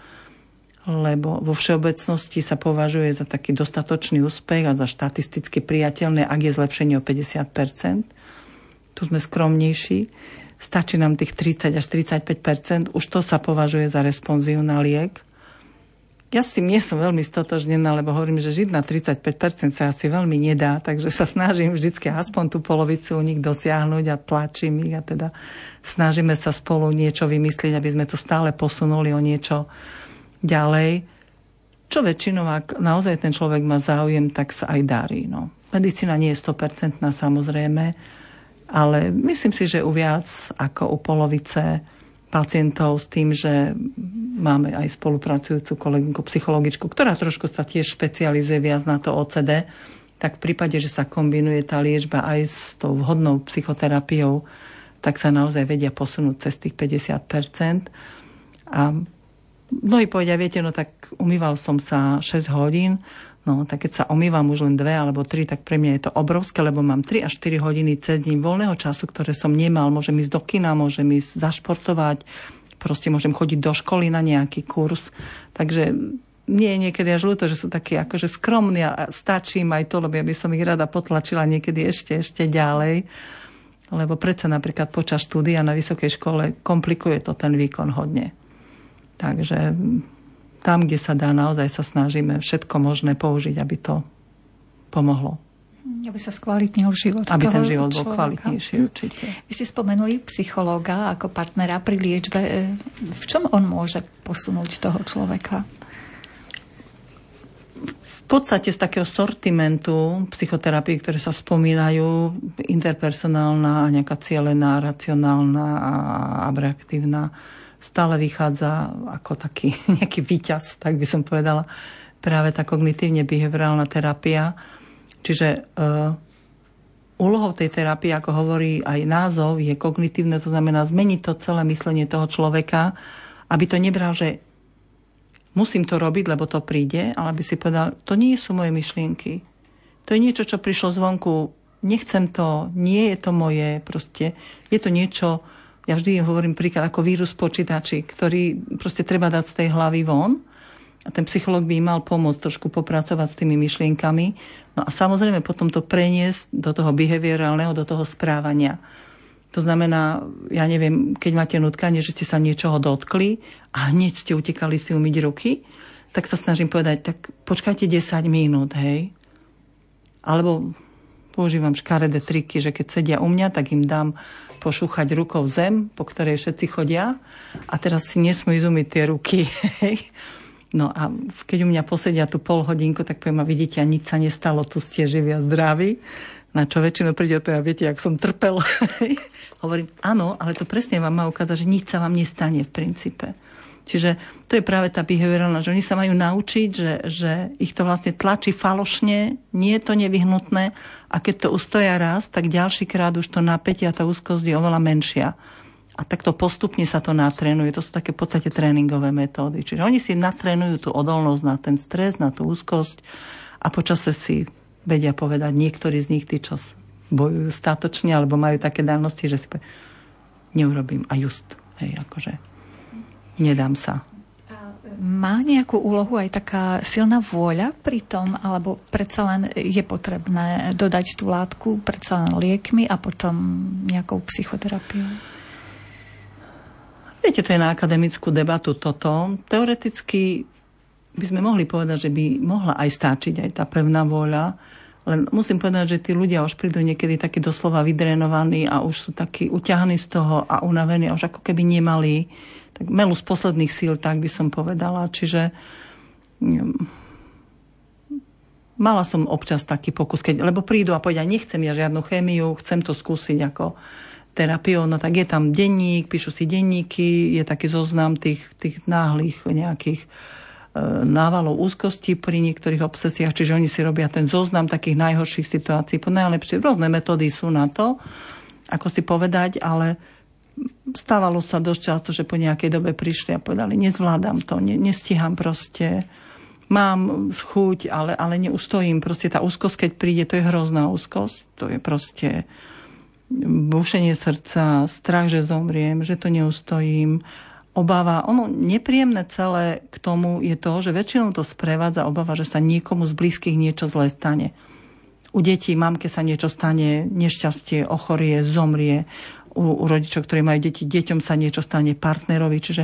lebo vo všeobecnosti sa považuje za taký dostatočný úspech a za štatisticky priateľné, ak je zlepšenie o päťdesiat percent. Tu sme skromnejší. Stačí nám tých tridsať až tridsaťpäť percent. Už to sa považuje za responziu na liek. Ja s tým nie som veľmi stotožnená, lebo hovorím, že žiť na tridsaťpäť percent sa asi veľmi nedá, takže sa snažím vždycky aspoň tú polovicu u nich dosiahnuť a tlačím ich a teda snažíme sa spolu niečo vymyslieť, aby sme to stále posunuli o niečo ďalej. Čo väčšinou, ak naozaj ten človek má záujem, tak sa aj darí. No. Medicína nie je sto percent samozrejme, ale myslím si, že u viac ako u polovice pacientov s tým, že máme aj spolupracujúcu kolegynku psychologičku, ktorá trošku sa tiež špecializuje viac na to ó cé dé, tak v prípade, že sa kombinuje tá liečba aj s tou vhodnou psychoterapiou, tak sa naozaj vedia posunúť cez tých päťdesiat percent. A mnohí povedia, viete, no tak umýval som sa šesť hodín, no tak keď sa omývam už len dve alebo tri, tak pre mňa je to obrovské, lebo mám tri až štyri hodiny cez deň voľného času, ktoré som nemal. Môžem ísť do kina, môžem ísť zašportovať, proste môžem chodiť do školy na nejaký kurz. Takže nie je niekedy až ľúto, že sú takí akože skromní a stačí im aj to, lebo ja by som ich rada potlačila niekedy ešte, ešte ďalej. Lebo predsa napríklad počas štúdia na vysokej škole komplikuje to ten výkon hodne. Takže tam, kde sa dá, naozaj sa snažíme všetko možné použiť, aby to pomohlo. Aby sa skvalitnil život. Aby ten život človeka. Bol kvalitnejší, určite. Vy ste spomenuli psychológa ako partnera pri liečbe. V čom on môže posunúť toho človeka? V podstate z takého sortimentu psychoterapie, ktoré sa spomínajú, interpersonálna, nejaká cielená, racionálna a abraktívna, stále vychádza ako taký nejaký víťaz, tak by som povedala, práve tá kognitívne-behaviorálna terapia. Čiže uh, úlohou tej terapie, ako hovorí aj názov, je kognitívne, to znamená zmeniť to celé myslenie toho človeka, aby to nebral, že musím to robiť, lebo to príde, ale aby si povedal, to nie sú moje myšlienky. To je niečo, čo prišlo zvonku, nechcem to, nie je to moje, proste je to niečo. Ja vždy hovorím príklad ako vírus počítači, ktorý proste treba dať z tej hlavy von. A ten psychológ by mal pomôcť trošku popracovať s tými myšlienkami. No a samozrejme potom to preniesť do toho behaviorálneho, do toho správania. To znamená, ja neviem, keď máte nutkanie, že ste sa niečoho dotkli a hneď ste utekali si umyť ruky, tak sa snažím povedať, tak počkajte desať minút, hej. Alebo používam škaredé triky, že keď sedia u mňa, tak im dám pošúchať rukou zem, po ktorej všetci chodia a teraz si nesmú ísť umyť tie ruky. No a keď u mňa posedia tú pol hodinku, tak poviem, a vidíte, a nič sa nestalo, tu ste živí a zdraví. Na čo väčšinou príde o to, a viete, jak som trpel. Hovorím, áno, ale to presne vám má ukázať, že nič sa vám nestane v princípe. Čiže to je práve tá behaviorálna, že oni sa majú naučiť, že, že ich to vlastne tlačí falošne, nie je to nevyhnutné a keď to ustoja raz, tak ďalší krát už to napätie a tá úzkosť je oveľa menšia. A takto postupne sa to natrénuje. To sú také v podstate tréningové metódy. Čiže oni si natrénujú tú odolnosť na ten stres, na tú úzkosť a počase si vedia povedať, niektorí z nich, tí, čo bojujú statočne alebo majú také danosti, že si povedia, neurobím a just. Hej, akože nedám sa. Má nejakú úlohu aj taká silná vôľa pri tom, alebo predsa len je potrebné dodať tú látku predsa len liekmi a potom nejakou psychoterapiou? Viete, to je na akademickú debatu toto. Teoreticky by sme mohli povedať, že by mohla aj stačiť aj tá pevná vôľa, len musím povedať, že tí ľudia už prídu niekedy takí doslova vydrenovaní a už sú takí uťahaní z toho a unavení a už ako keby nemali tak melu z posledných síl, tak by som povedala. Čiže neviem, mala som občas taký pokus, keď, lebo prídu a povedia, nechcem ja žiadnu chémiu, chcem to skúsiť ako terapiou, no tak je tam denník, píšu si denníky, je taký zoznam tých, tých náhlych nejakých e, návalov úzkosti pri niektorých obsesiách, čiže oni si robia ten zoznam takých najhorších situácií. Po najlepšie rôzne metódy sú na to, ako si povedať, ale stávalo sa dosť často, že po nejakej dobe prišli a povedali, nezvládam to, ne, nestíham proste, mám chuť, ale, ale neustojím. Proste tá úzkosť, keď príde, to je hrozná úzkosť, to je proste bušenie srdca, strach, že zomriem, že to neustojím, obava. Ono nepríjemné celé k tomu je to, že väčšinou to sprevádza obava, že sa niekomu z blízkych niečo zlé stane. U detí, mamke sa niečo stane, nešťastie, ochorie, zomrie. U, u rodičov, ktorí majú deti, deťom sa niečo stane, partnerovi. Čiže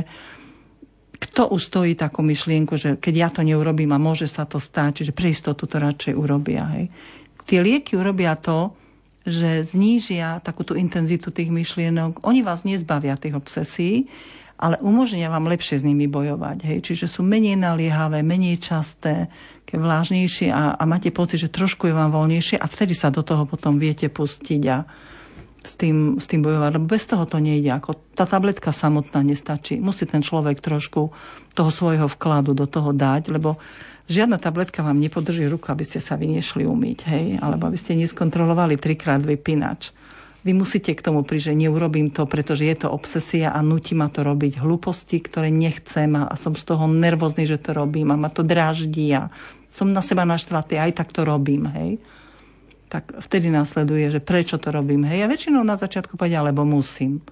kto ustojí takú myšlienku, že keď ja to neurobím a môže sa to stať, čiže pre istotu to radšej urobia. Hej. Tie lieky urobia to, že znížia takúto intenzitu tých myšlienok. Oni vás nezbavia tých obsesí, ale umožnia vám lepšie s nimi bojovať. Hej. Čiže sú menej naliehavé, menej časté, keď vlážnejšie a, a máte pocit, že trošku je vám voľnejšie a vtedy sa do toho potom viete pustiť a s tým, s tým bojovať. Lebo bez toho to nejde. Ako tá tabletka samotná nestačí. Musí ten človek trošku toho svojho vkladu do toho dať, lebo žiadna tabletka vám nepodrží ruku, aby ste sa vy nešli umyť, hej? Alebo aby ste neskontrolovali trikrát vypínač. Vy musíte k tomu prísť, že neurobím to, pretože je to obsesia a nutí ma to robiť hlúposti, ktoré nechcem a som z toho nervózny, že to robím a ma to dráždí a som na seba naštvatý, aj tak to robím, hej? Tak vtedy následuje, že prečo to robím, hej? A väčšinou na začiatku povedia, lebo musím.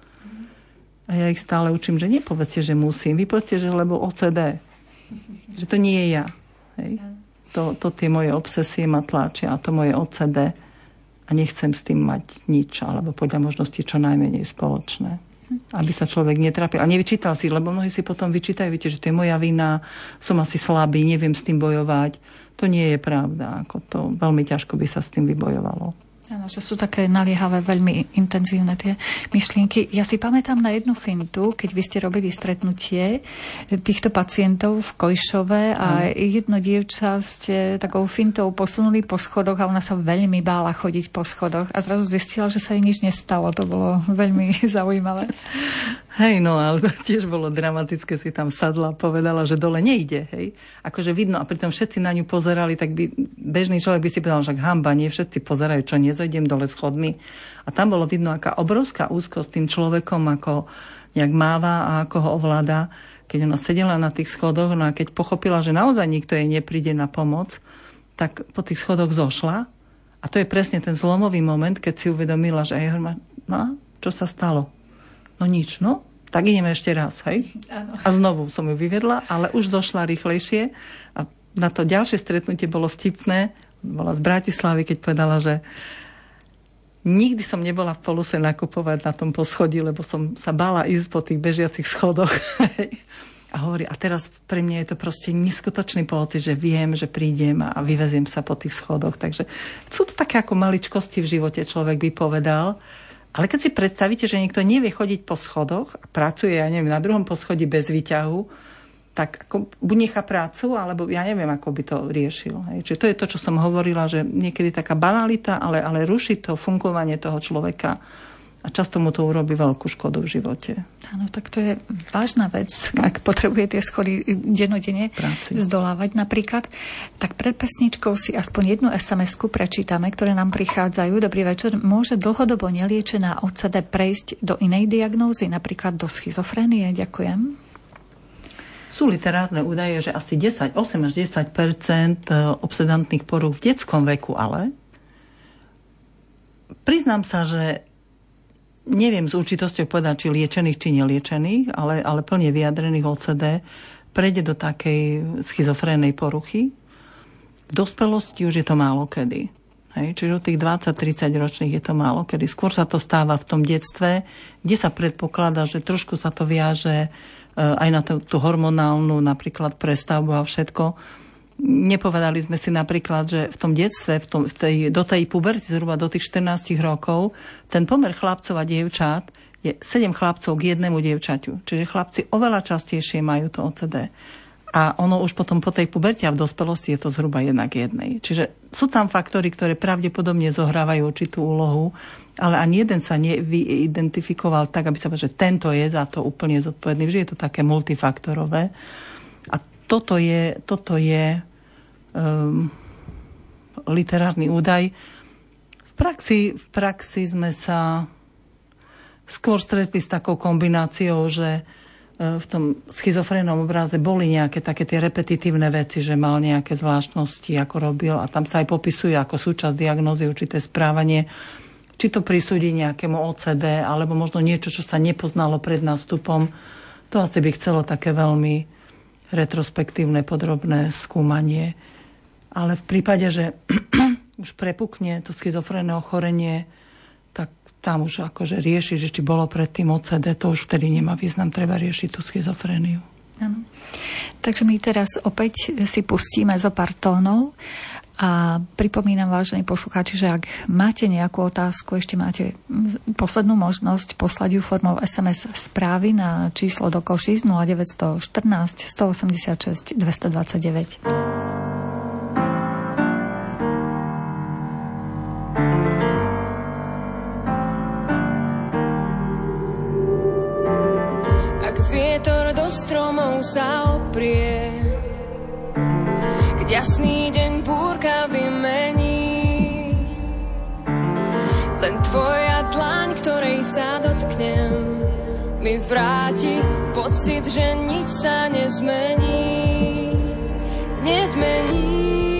A ja ich stále učím, že nepovedzte, že musím. Vy povedzte, že lebo ó cé dé. Že to nie je ja. Hej. To, to tie moje obsesie ma tlačia a to moje ó cé dé a nechcem s tým mať nič alebo podľa možnosti čo najmenej spoločné. Aby sa človek netrápil. A nevyčítal si, lebo mnohí si potom vyčítajú, viete, že to je moja vina, som asi slabý, neviem s tým bojovať. To nie je pravda. Ako to veľmi ťažko by sa s tým vybojovalo. Áno, že sú také naliehavé, veľmi intenzívne tie myšlienky. Ja si pamätám na jednu fintu, keď vy ste robili stretnutie týchto pacientov v Kojšove a mm. jedno dievča ste takou fintou posunuli po schodoch a ona sa veľmi bála chodiť po schodoch a zrazu zistila, že sa jej nič nestalo. To bolo veľmi zaujímavé. Hej, no ale to tiež bolo dramatické, si tam sadla a povedala, že dole nejde, hej. Akože vidno a pritom všetci na ňu pozerali, tak by bežný človek by si povedal, že hamba, nie všetci pozerajú, čo nezojdem dole schodmi. A tam bolo vidno, aká obrovská úzkosť tým človekom, ako nejak máva a ako ho ovláda, keď ona sedela na tých schodoch, no a keď pochopila, že naozaj nikto jej nepríde na pomoc, tak po tých schodoch zošla. A to je presne ten zlomový moment, keď si uvedomila, že aj hrma, no, čo sa stalo? No nič, no, tak ideme ešte raz, hej? Áno. A znovu som ju vyvedla, ale už došla rýchlejšie a na to ďalšie stretnutie bolo vtipné. Bola z Bratislavy, keď povedala, že nikdy som nebola v Poluse nakupovať na tom poschodí, lebo som sa bála ísť po tých bežiacich schodoch. A hovorí, a teraz pre mňa je to proste neskutočný pocit, že viem, že prídem a vyveziem sa po tých schodoch. Takže sú to také ako maličkosti v živote, človek by povedal. Ale keď si predstavíte, že niekto nevie chodiť po schodoch a pracuje, ja neviem, na druhom poschodí bez výťahu, tak ako buď nechá prácu, alebo ja neviem, ako by to riešil. Hej. Čiže to je to, čo som hovorila, že niekedy taká banalita, ale, ale ruší to fungovanie toho človeka A často mu to urobí veľkú škodu v živote. Áno, tak to je vážna vec, ak potrebuje tie schody dennodenne zdolávať napríklad. Tak pred pesničkou si aspoň jednu es em esku prečítame, ktoré nám prichádzajú. Dobrý večer. Môže dlhodobo neliečená ó cé dé prejsť do inej diagnózy, napríklad do schizofrénie? Ďakujem. Sú literárne údaje, že asi desať, osem až desať percent obsedantných porúch v detskom veku, ale priznám sa, že neviem s určitosťou povedať, či liečených, či neliečených, ale, ale plne vyjadrených ó cé dé prejde do takej schizofrénnej poruchy. V dospelosti už je to málo kedy. Hej, čiže u tých dvadsať tridsať ročných je to málo kedy. Skôr sa to stáva v tom detstve, kde sa predpokladá, že trošku sa to viaže aj na tú, tú hormonálnu napríklad prestavbu a všetko. Nepovedali sme si napríklad, že v tom detstve, v tom, v tej, do tej puberty, zhruba do tých štrnásť rokov, ten pomer chlapcov a dievčat je sedem chlapcov k jednému dievčaťu. Čiže chlapci oveľa častejšie majú to ó cé dé. A ono už potom po tej puberte a v dospelosti je to zhruba jedna k jednej. Čiže sú tam faktory, ktoré pravdepodobne zohrávajú určitú úlohu, ale ani jeden sa nevyidentifikoval tak, aby sa povedal, že tento je za to úplne zodpovedný. Vždy je to také multifaktorové. A toto je, toto je Um, literárny údaj. V praxi, v praxi sme sa skôr stretli s takou kombináciou, že uh, v tom schizofrénnom obraze boli nejaké také tie repetitívne veci, že mal nejaké zvláštnosti, ako robil, a tam sa aj popisuje ako súčasť diagnózy určité správanie, či to prisúdi nejakému ó cé dé, alebo možno niečo, čo sa nepoznalo pred nástupom. To asi by chcelo také veľmi retrospektívne, podrobné skúmanie. Ale v prípade, že už prepukne to schizofrénne ochorenie, tak tam už akože rieši, že či bolo predtým ó cé dé, to už vtedy nemá význam, treba riešiť tú schizofréniu. Áno. Takže my teraz opäť si pustíme zo pár tónov a pripomínam, vážení poslucháči, že ak máte nejakú otázku, ešte máte poslednú možnosť poslať ju formou es em es správy na číslo do Košíc nula deväť jedna štyri, jedna osem šesť, dva dva deväť. Vietor do stromov sa oprie, keď jasný deň búrka vymení. Len tvoja dlaň, ktorej sa dotknem, mi vráti pocit, že nič sa nezmení. Nezmení.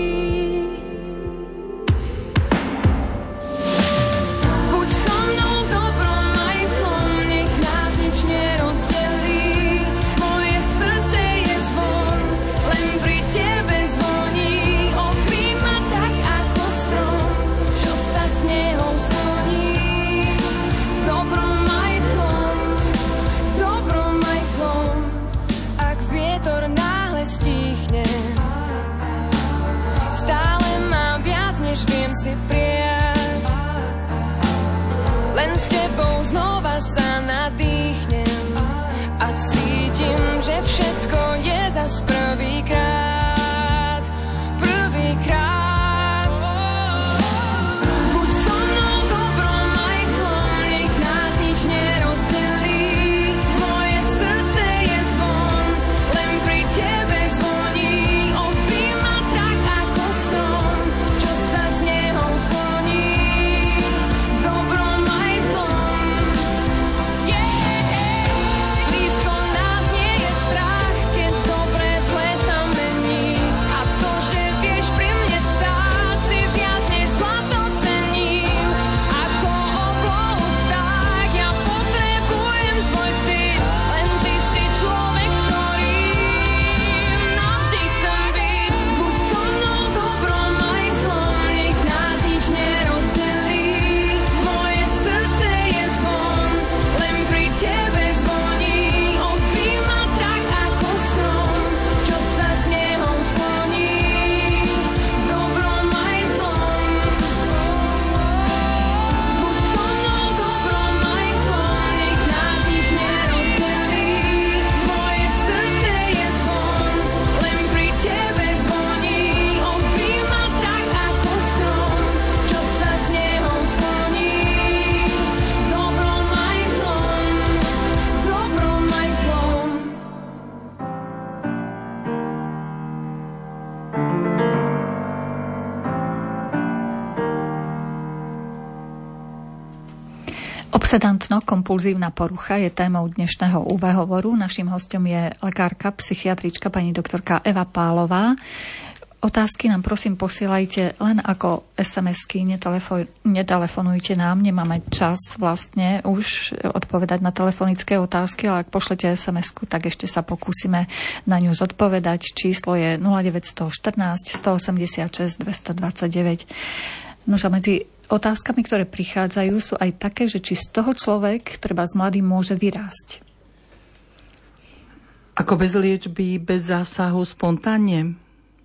Si prijať, len s tebou znova sa nadýchnem a cítim, že všetko je zas prvýkrát, prvýkrát. Buď so mnou v dobrom aj v zlom, nech nás nič nerozdelí. Moje srdce je zvon, len pri tebe zvoní. Obím ma tak ako strom, čo sa z neho skloní. V dobrom aj v zlom, yeah. Blízko nás nie je Obsedantno-kompulzívna porucha je témou dnešného úvahovoru. Naším hostom je lekárka, psychiatrička pani doktorka Eva Pálová. Otázky nám prosím posielajte len ako es em esky, netelefo- netelefonujte nám, nemáme čas vlastne už odpovedať na telefonické otázky, ale ak pošlete es em esku, tak ešte sa pokúsime na ňu zodpovedať. Číslo je nula deväť jedna štyri, jedna osem šesť, dva dva deväť. Nože medzi otázkami, ktoré prichádzajú, sú aj také, že či z toho človek, treba z mladý, môže vyrásť. Ako bez liečby, bez zásahu, spontánne?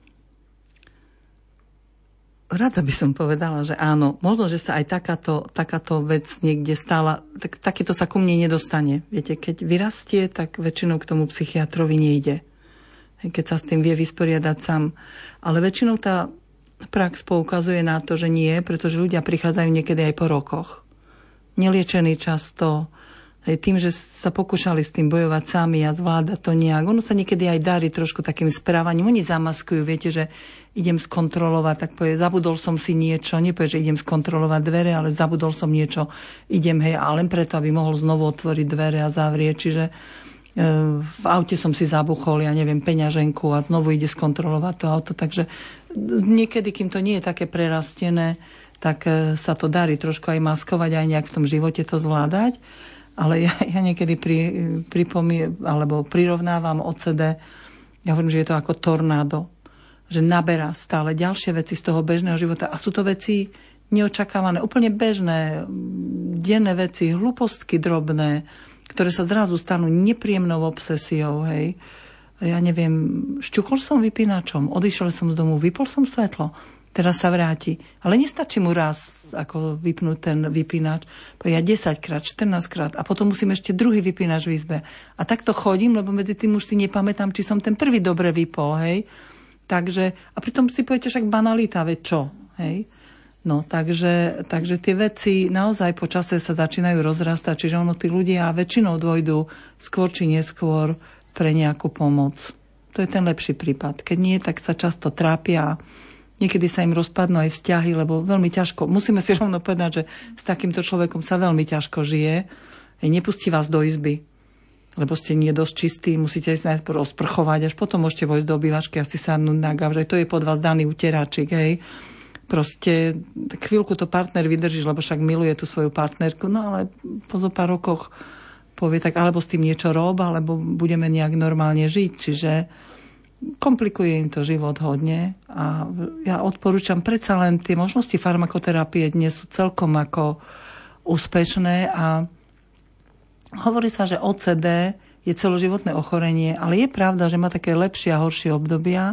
Rada by som povedala, že áno. Možno, že sa aj takáto, takáto vec niekde stála, tak, takéto sa ku mne nedostane. Viete, keď vyrastie, tak väčšinou k tomu psychiatrovi nejde. Keď sa s tým vie vysporiadať sám. Ale väčšinou tá prax poukazuje na to, že nie, pretože ľudia prichádzajú niekedy aj po rokoch. Neliečení často, tým, že sa pokúšali s tým bojovať sami a zvládať to nejak. Ono sa niekedy aj darí trošku takým správaním. Oni zamaskujú, viete, že idem skontrolovať, tak povie, zabudol som si niečo, nepovie, že idem skontrolovať dvere, ale zabudol som niečo, idem, hej, a len preto, aby mohol znovu otvoriť dvere a zavrieť. Čiže e, v aute som si zabuchol, ja neviem, peňaženku a znovu ide skontrolovať to auto. Takže niekedy, kým to nie je také prerastené, tak e, sa to darí trošku aj maskovať, aj nejak v tom živote to zvládať. Ale ja, ja niekedy pri, pripomí, alebo prirovnávam ó cé dé, ja hovorím, že je to ako tornádo, že naberá stále ďalšie veci z toho bežného života. A sú to veci neočakávané, úplne bežné, denné veci, hlupostky drobné, ktoré sa zrazu stanú nepríjemnou obsesiou. Hej. Ja neviem, šťukol som vypínačom, odišiel som z domu, vypol som svetlo, teraz sa vráti. Ale nestačí mu raz ako vypnúť ten vypínač. Ja desaťkrát, štrnásťkrát a potom musím ešte druhý vypínač v izbe. A takto chodím, lebo medzi tým už si nepamätám, či som ten prvý dobre vypol, hej. Takže, a pritom si poviete, však banalita, veď čo, hej. No, takže, takže tie veci naozaj po čase sa začínajú rozrastať, čiže ono tí ľudia väčšinou dôjdu skôr či neskôr pre nejakú pomoc. To je ten lepší prípad. Keď nie, tak sa často trápia. Niekedy sa im rozpadnú aj vzťahy, lebo veľmi ťažko, musíme si rovno povedať, že s takýmto človekom sa veľmi ťažko žije. Nepustí vás do izby, lebo ste nie dosť čistí, musíte sa najprv rozprchovať, až potom môžete vojsť do obývačky a si sadnúť na gauč, to je pod vás daný uteráčik, hej. Proste chvíľku to partner vydržíš, lebo však miluje tú svoju partnerku, no ale po zo pár rokoch povie tak, alebo s tým niečo rob, alebo budeme nejak normálne žiť, čiže komplikuje im to život hodne a ja odporúčam predsa len tie možnosti farmakoterapie dnes sú celkom ako úspešné a hovorí sa, že ó cé dé je celoživotné ochorenie, ale je pravda, že má také lepšie a horšie obdobia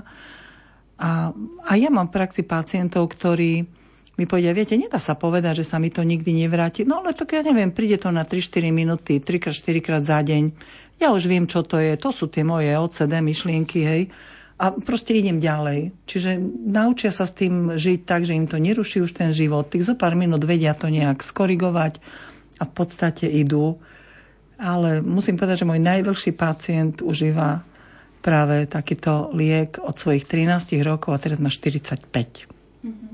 a, a ja mám v praxi pacientov, ktorí mi povedia, viete, nedá sa povedať, že sa mi to nikdy nevráti, no ale to ja neviem, príde to na tri štyri minúty, tri štyri krát za deň. Ja už viem, čo to je. To sú tie moje ó cé dé myšlienky, hej. A proste idem ďalej. Čiže naučia sa s tým žiť tak, že im to neruší už ten život. Tých zo pár minút vedia to nejak skorigovať a v podstate idú. Ale musím povedať, že môj najdlhší pacient užíva práve takýto liek od svojich trinásť rokov a teraz má štyridsaťpäť. Mm-hmm.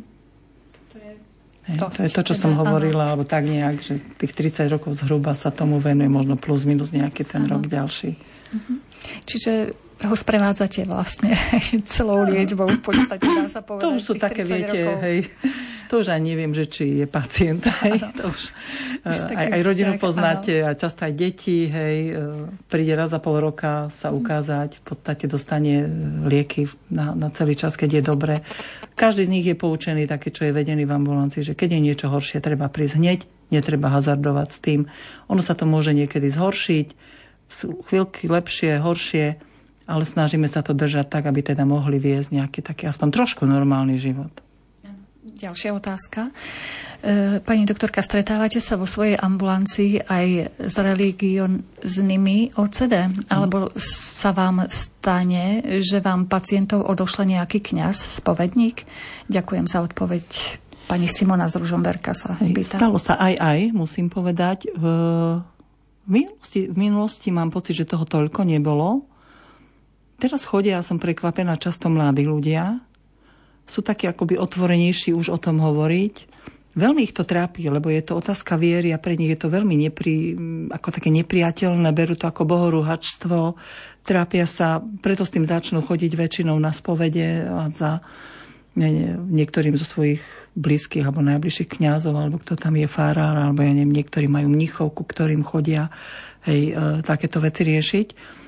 To, to je to, čo som hovorila, alebo tak nejak, že tých tridsať rokov zhruba sa tomu venuje, možno plus minus nejaký ten ano. Rok ďalší. Uh-huh. Čiže ho sprevádzate vlastne celou liečbou, v podstate dá sa povedať. To už sú také, viete, rokov. Hej, to už aj neviem, že či je pacient, hej, to už, už aj, aj rodinu poznáte áno. A často aj deti, hej, príde raz za pol roka sa ukázať, v podstate dostane lieky na, na celý čas, keď je dobre. Každý z nich je poučený také, čo je vedený v ambulancii, že keď je niečo horšie, treba prísť hneď, netreba hazardovať s tým. Ono sa to môže niekedy zhoršiť, sú chvíľky lepšie, horšie, ale snažíme sa to držať tak, aby teda mohli viesť nejaký taký aspoň trošku normálny život. Ďalšia otázka. Pani doktorka, stretávate sa vo svojej ambulancii aj s religióznymi ó cé dé? Alebo sa vám stane, že vám pacientov odošle nejaký kňaz, spovedník? Ďakujem za odpoveď. Pani Simona z Ružomberka sa pýta. Stalo sa aj aj, musím povedať. V minulosti, v minulosti mám pocit, že toho toľko nebolo. Teraz chodia, ja som prekvapená, často mladí ľudia. Sú takí akoby otvorenejší už o tom hovoriť. veľmi ich to trápi, lebo je to otázka viery a pre nich je to veľmi nepri, ako také nepriateľné, berú to ako bohorúhačstvo, trápia sa, preto s tým začnú chodiť väčšinou na spovede a za nie, nie, niektorým zo svojich blízkych alebo najbližších kňazov, alebo kto tam je farár, alebo ja neviem, niektorí majú mnichovku, ktorým chodia hej, e, takéto veci riešiť.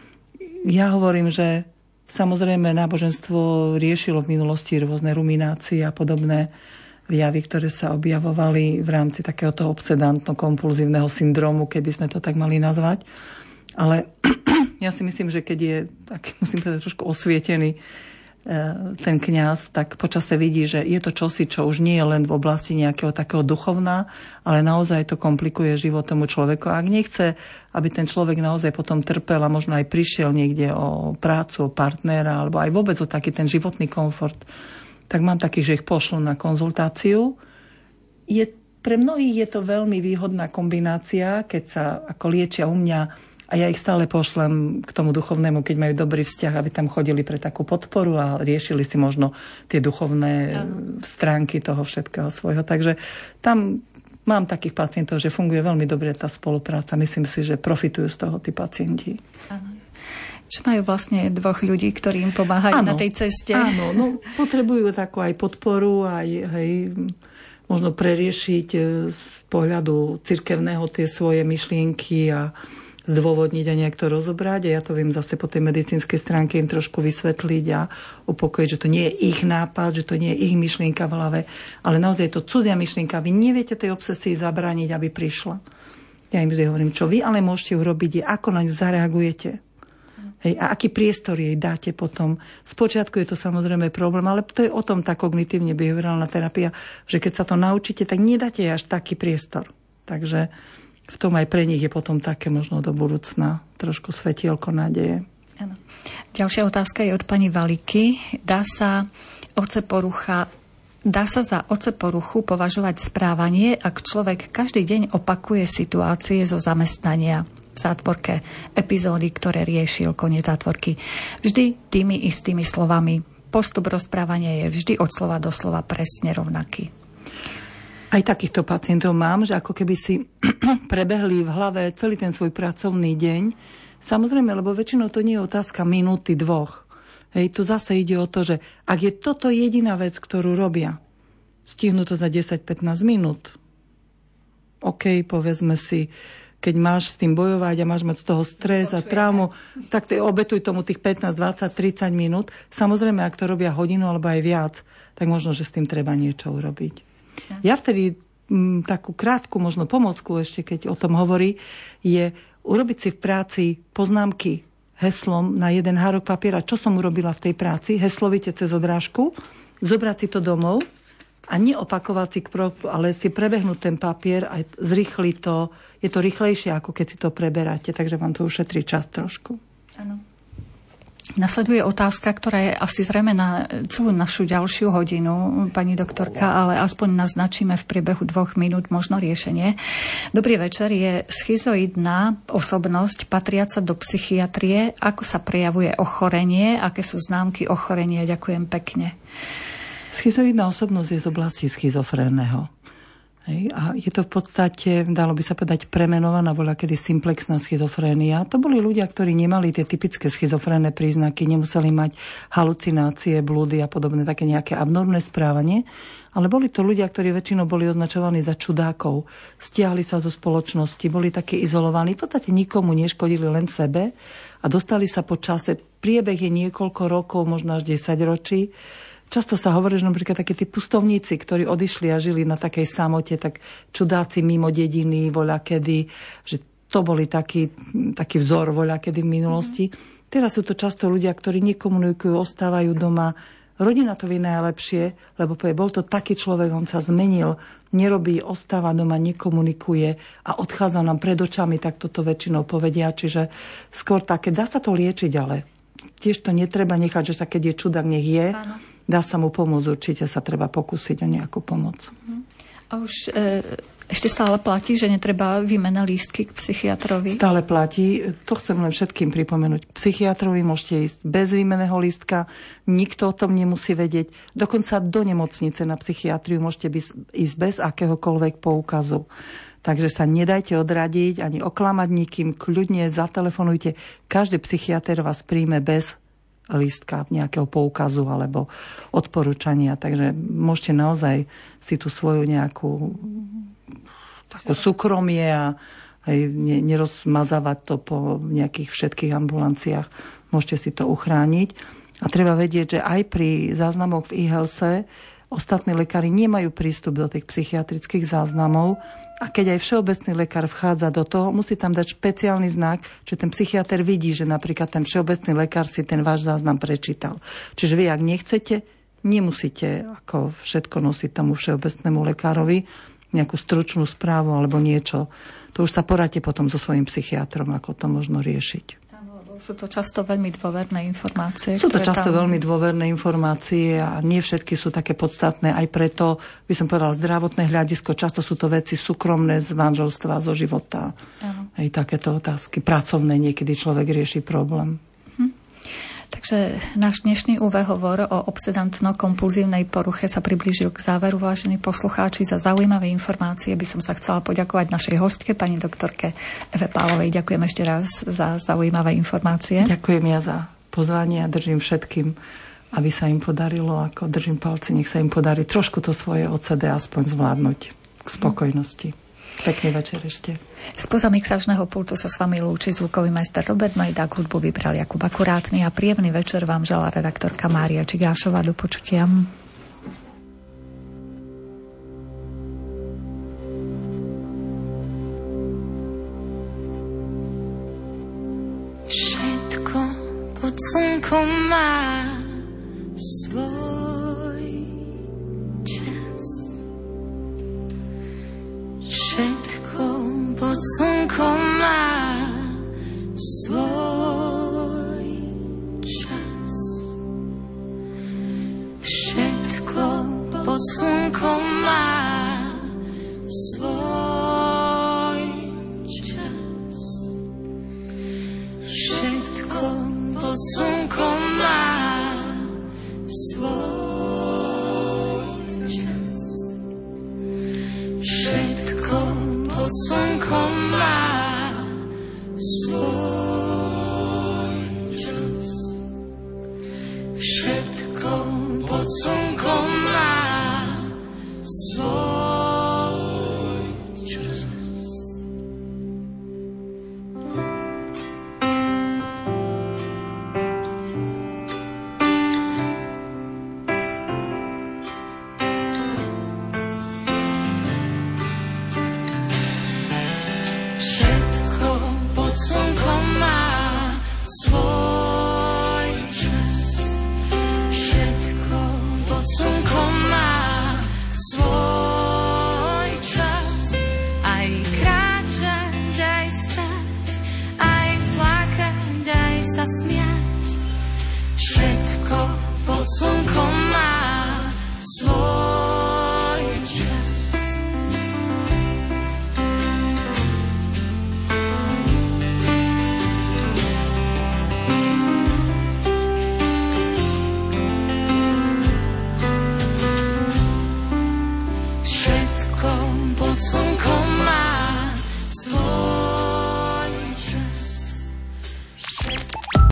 Ja hovorím, že samozrejme náboženstvo riešilo v minulosti rôzne ruminácie a podobné javy, ktoré sa objavovali v rámci takého toho obsedantno-kompulzívneho syndromu, keby sme to tak mali nazvať. Ale ja si myslím, že keď je, tak musím povedať, trošku osvietený ten kňaz, tak počase vidí, že je to čosi, čo už nie je len v oblasti nejakého takého duchovná, ale naozaj to komplikuje život tomu človeku. A ak nechce, aby ten človek naozaj potom trpel a možno aj prišiel niekde o prácu, o partnera, alebo aj vôbec o taký ten životný komfort, tak mám takých, že ich pošlu na konzultáciu. Je, pre mnohých je to veľmi výhodná kombinácia, keď sa ako liečia u mňa a ja ich stále pošlem k tomu duchovnému, keď majú dobrý vzťah, aby tam chodili pre takú podporu a riešili si možno tie duchovné ano. stránky toho všetkého svojho. Takže tam mám takých pacientov, že funguje veľmi dobre tá spolupráca. Myslím si, že profitujú z toho tí pacienti. Áno. Že majú vlastne dvoch ľudí, ktorí im pomáhajú ano, na tej ceste. Áno, no, potrebujú takú aj podporu, aj hej, možno preriešiť z pohľadu cirkevného tie svoje myšlienky a zdôvodniť a nejak to rozobrať. A ja to viem zase po tej medicínskej stránke im trošku vysvetliť a upokojiť, že to nie je ich nápad, že to nie je ich myšlienka v hlave, ale naozaj je to cudzia myšlienka. Vy neviete tej obsesii zabrániť, aby prišla. Ja im vždy hovorím, čo vy ale môžete urobiť, je ako na ňu zareagujete. Hej, a aký priestor jej dáte potom. Spočiatku je to samozrejme problém, ale to je o tom tá kognitívne behaviorálna terapia, že keď sa to naučíte, tak nedáte až taký priestor. Takže v tom aj pre nich je potom také možno do budúcna trošku svetielko nádeje. Áno. Ďalšia otázka je od pani Valiky. Dá sa oceporucha, dá sa za oceporuchu považovať správanie, ak človek každý deň opakuje situácie zo zamestnania v zátvorke, epizódy, ktoré riešil, koniec zátvorky, vždy tými istými slovami. Postup rozprávania je vždy od slova do slova presne rovnaký. Aj takýchto pacientov mám, že ako keby si prebehli v hlave celý ten svoj pracovný deň. Samozrejme, lebo väčšinou to nie je otázka minúty, dvoch. Hej, tu zase ide o to, že ak je toto jediná vec, ktorú robia, stihnú to za desať pätnásť minút. OK, povedzme si, keď máš s tým bojovať a máš mať z toho stres a traumu, tak obetuj tomu tých pätnásť, dvadsať, tridsať minút. Samozrejme, ak to robia hodinu alebo aj viac, tak možno, že s tým treba niečo urobiť. Ja vtedy m, takú krátku možno pomocku ešte, keď o tom hovorí, je urobiť si v práci poznámky heslom na jeden hárok papiera, čo som urobila v tej práci, heslovite cez odrážku, zobrať si to domov a neopakovať si, ale si prebehnúť ten papier a zrýchliť to. Je to rýchlejšie, ako keď si to preberáte, takže vám to ušetrí čas trošku. Áno. Nasleduje otázka, ktorá je asi zrejme na celú našu ďalšiu hodinu, pani doktorka, ale aspoň naznačíme v priebehu dvoch minút možno riešenie. Dobrý večer, je schizoidná osobnosť patriaca do psychiatrie. Ako sa prejavuje ochorenie? Aké sú známky ochorenia? Ďakujem pekne. Schizoidná osobnosť je z oblasti schizofrénneho. Hej, a je to v podstate, dalo by sa povedať, premenovaná bola kedy simplexná schizofrénia. To boli ľudia, ktorí nemali tie typické schizofrénne príznaky, nemuseli mať halucinácie, blúdy a podobné také nejaké abnormné správanie, ale boli to ľudia, ktorí väčšinou boli označovaní za čudákov, stiahli sa zo spoločnosti, boli takí izolovaní, v podstate nikomu neškodili, len sebe a dostali sa po čase, priebeh je niekoľko rokov, možno až desať ročí. Často sa hovorí, že napríklad takí tí pustovníci, ktorí odišli a žili na takej samote, tak čudáci mimo dediny, voľakedy, že to boli taký, taký vzor voľakedy v minulosti. Mm. Teraz sú to často ľudia, ktorí nekomunikujú, ostávajú doma. Rodina to vie najlepšie, lebo povie, bol to taký človek, on sa zmenil, nerobí, ostáva doma, nekomunikuje a odchádza nám pred očami, tak toto väčšinou povedia. Čiže skôr také, dá sa to liečiť, ale tiež to netreba nechať, že sa keď je čudák, nech je. Áno. Dá sa mu pomôcť, určite sa treba pokúsiť o nejakú pomoc. A už e, v Ešte stále platí, že netreba výmena lístky k psychiatrovi? Stále platí. To chcem len všetkým pripomenúť. K psychiatrovi môžete ísť bez výmeného lístka, nikto o tom nemusí vedieť. Dokonca do nemocnice na psychiatriu môžete ísť bez akéhokoľvek poukazu. Takže sa nedajte odradiť ani oklamať nikým, kľudne zatelefonujte. Každý psychiatr vás príjme bez lístka, nejakého poukazu alebo odporúčania. Takže môžete naozaj si tú svoju nejakú takú súkromie a aj nerozmazávať to po nejakých všetkých ambulanciách. Môžete si to uchrániť. A treba vedieť, že aj pri záznamoch v e-healthe ostatní lekári nemajú prístup do tých psychiatrických záznamov a keď aj všeobecný lekár vchádza do toho, musí tam dať špeciálny znak, že ten psychiatr vidí, že napríklad ten všeobecný lekár si ten váš záznam prečítal. Čiže vy, ak nechcete, nemusíte ako všetko nosiť tomu všeobecnému lekárovi, nejakú stručnú správu alebo niečo. To už sa poradte potom so svojím psychiatrom, ako to možno riešiť. Áno, lebo sú to často veľmi dôverné informácie. Sú to často tam... veľmi dôverné informácie a nie všetky sú také podstatné. Aj preto, by som povedala, zdravotné hľadisko, často sú to veci súkromné z manželstva, zo života. Áno. Aj takéto otázky. Pracovné niekedy človek rieši problém. Takže náš dnešný úvehovor o obsedantno-kompulzívnej poruche sa priblížil k záveru. Vážení poslucháči, za zaujímavé informácie by som sa chcela poďakovať našej hostke, pani doktorke Eve Pálovej. Ďakujem ešte raz za zaujímavé informácie. Ďakujem ja za pozvanie a držím všetkým, aby sa im podarilo, ako držím palci, nech sa im podarí trošku to svoje ó cé dé aspoň zvládnuť k spokojnosti. Pekný večer ešte. Spoza mixážneho pultu sa s vami lúči zvukový majster Robert Majdák, hudbu vybral Jakub Akurátny a príjemný večer vám želá redaktorka Mária Čigášová. Do počutia. Všetko pod slnkom má svoj čas. Všetko pod slnkom má svoj čas. Všetko pod slnkom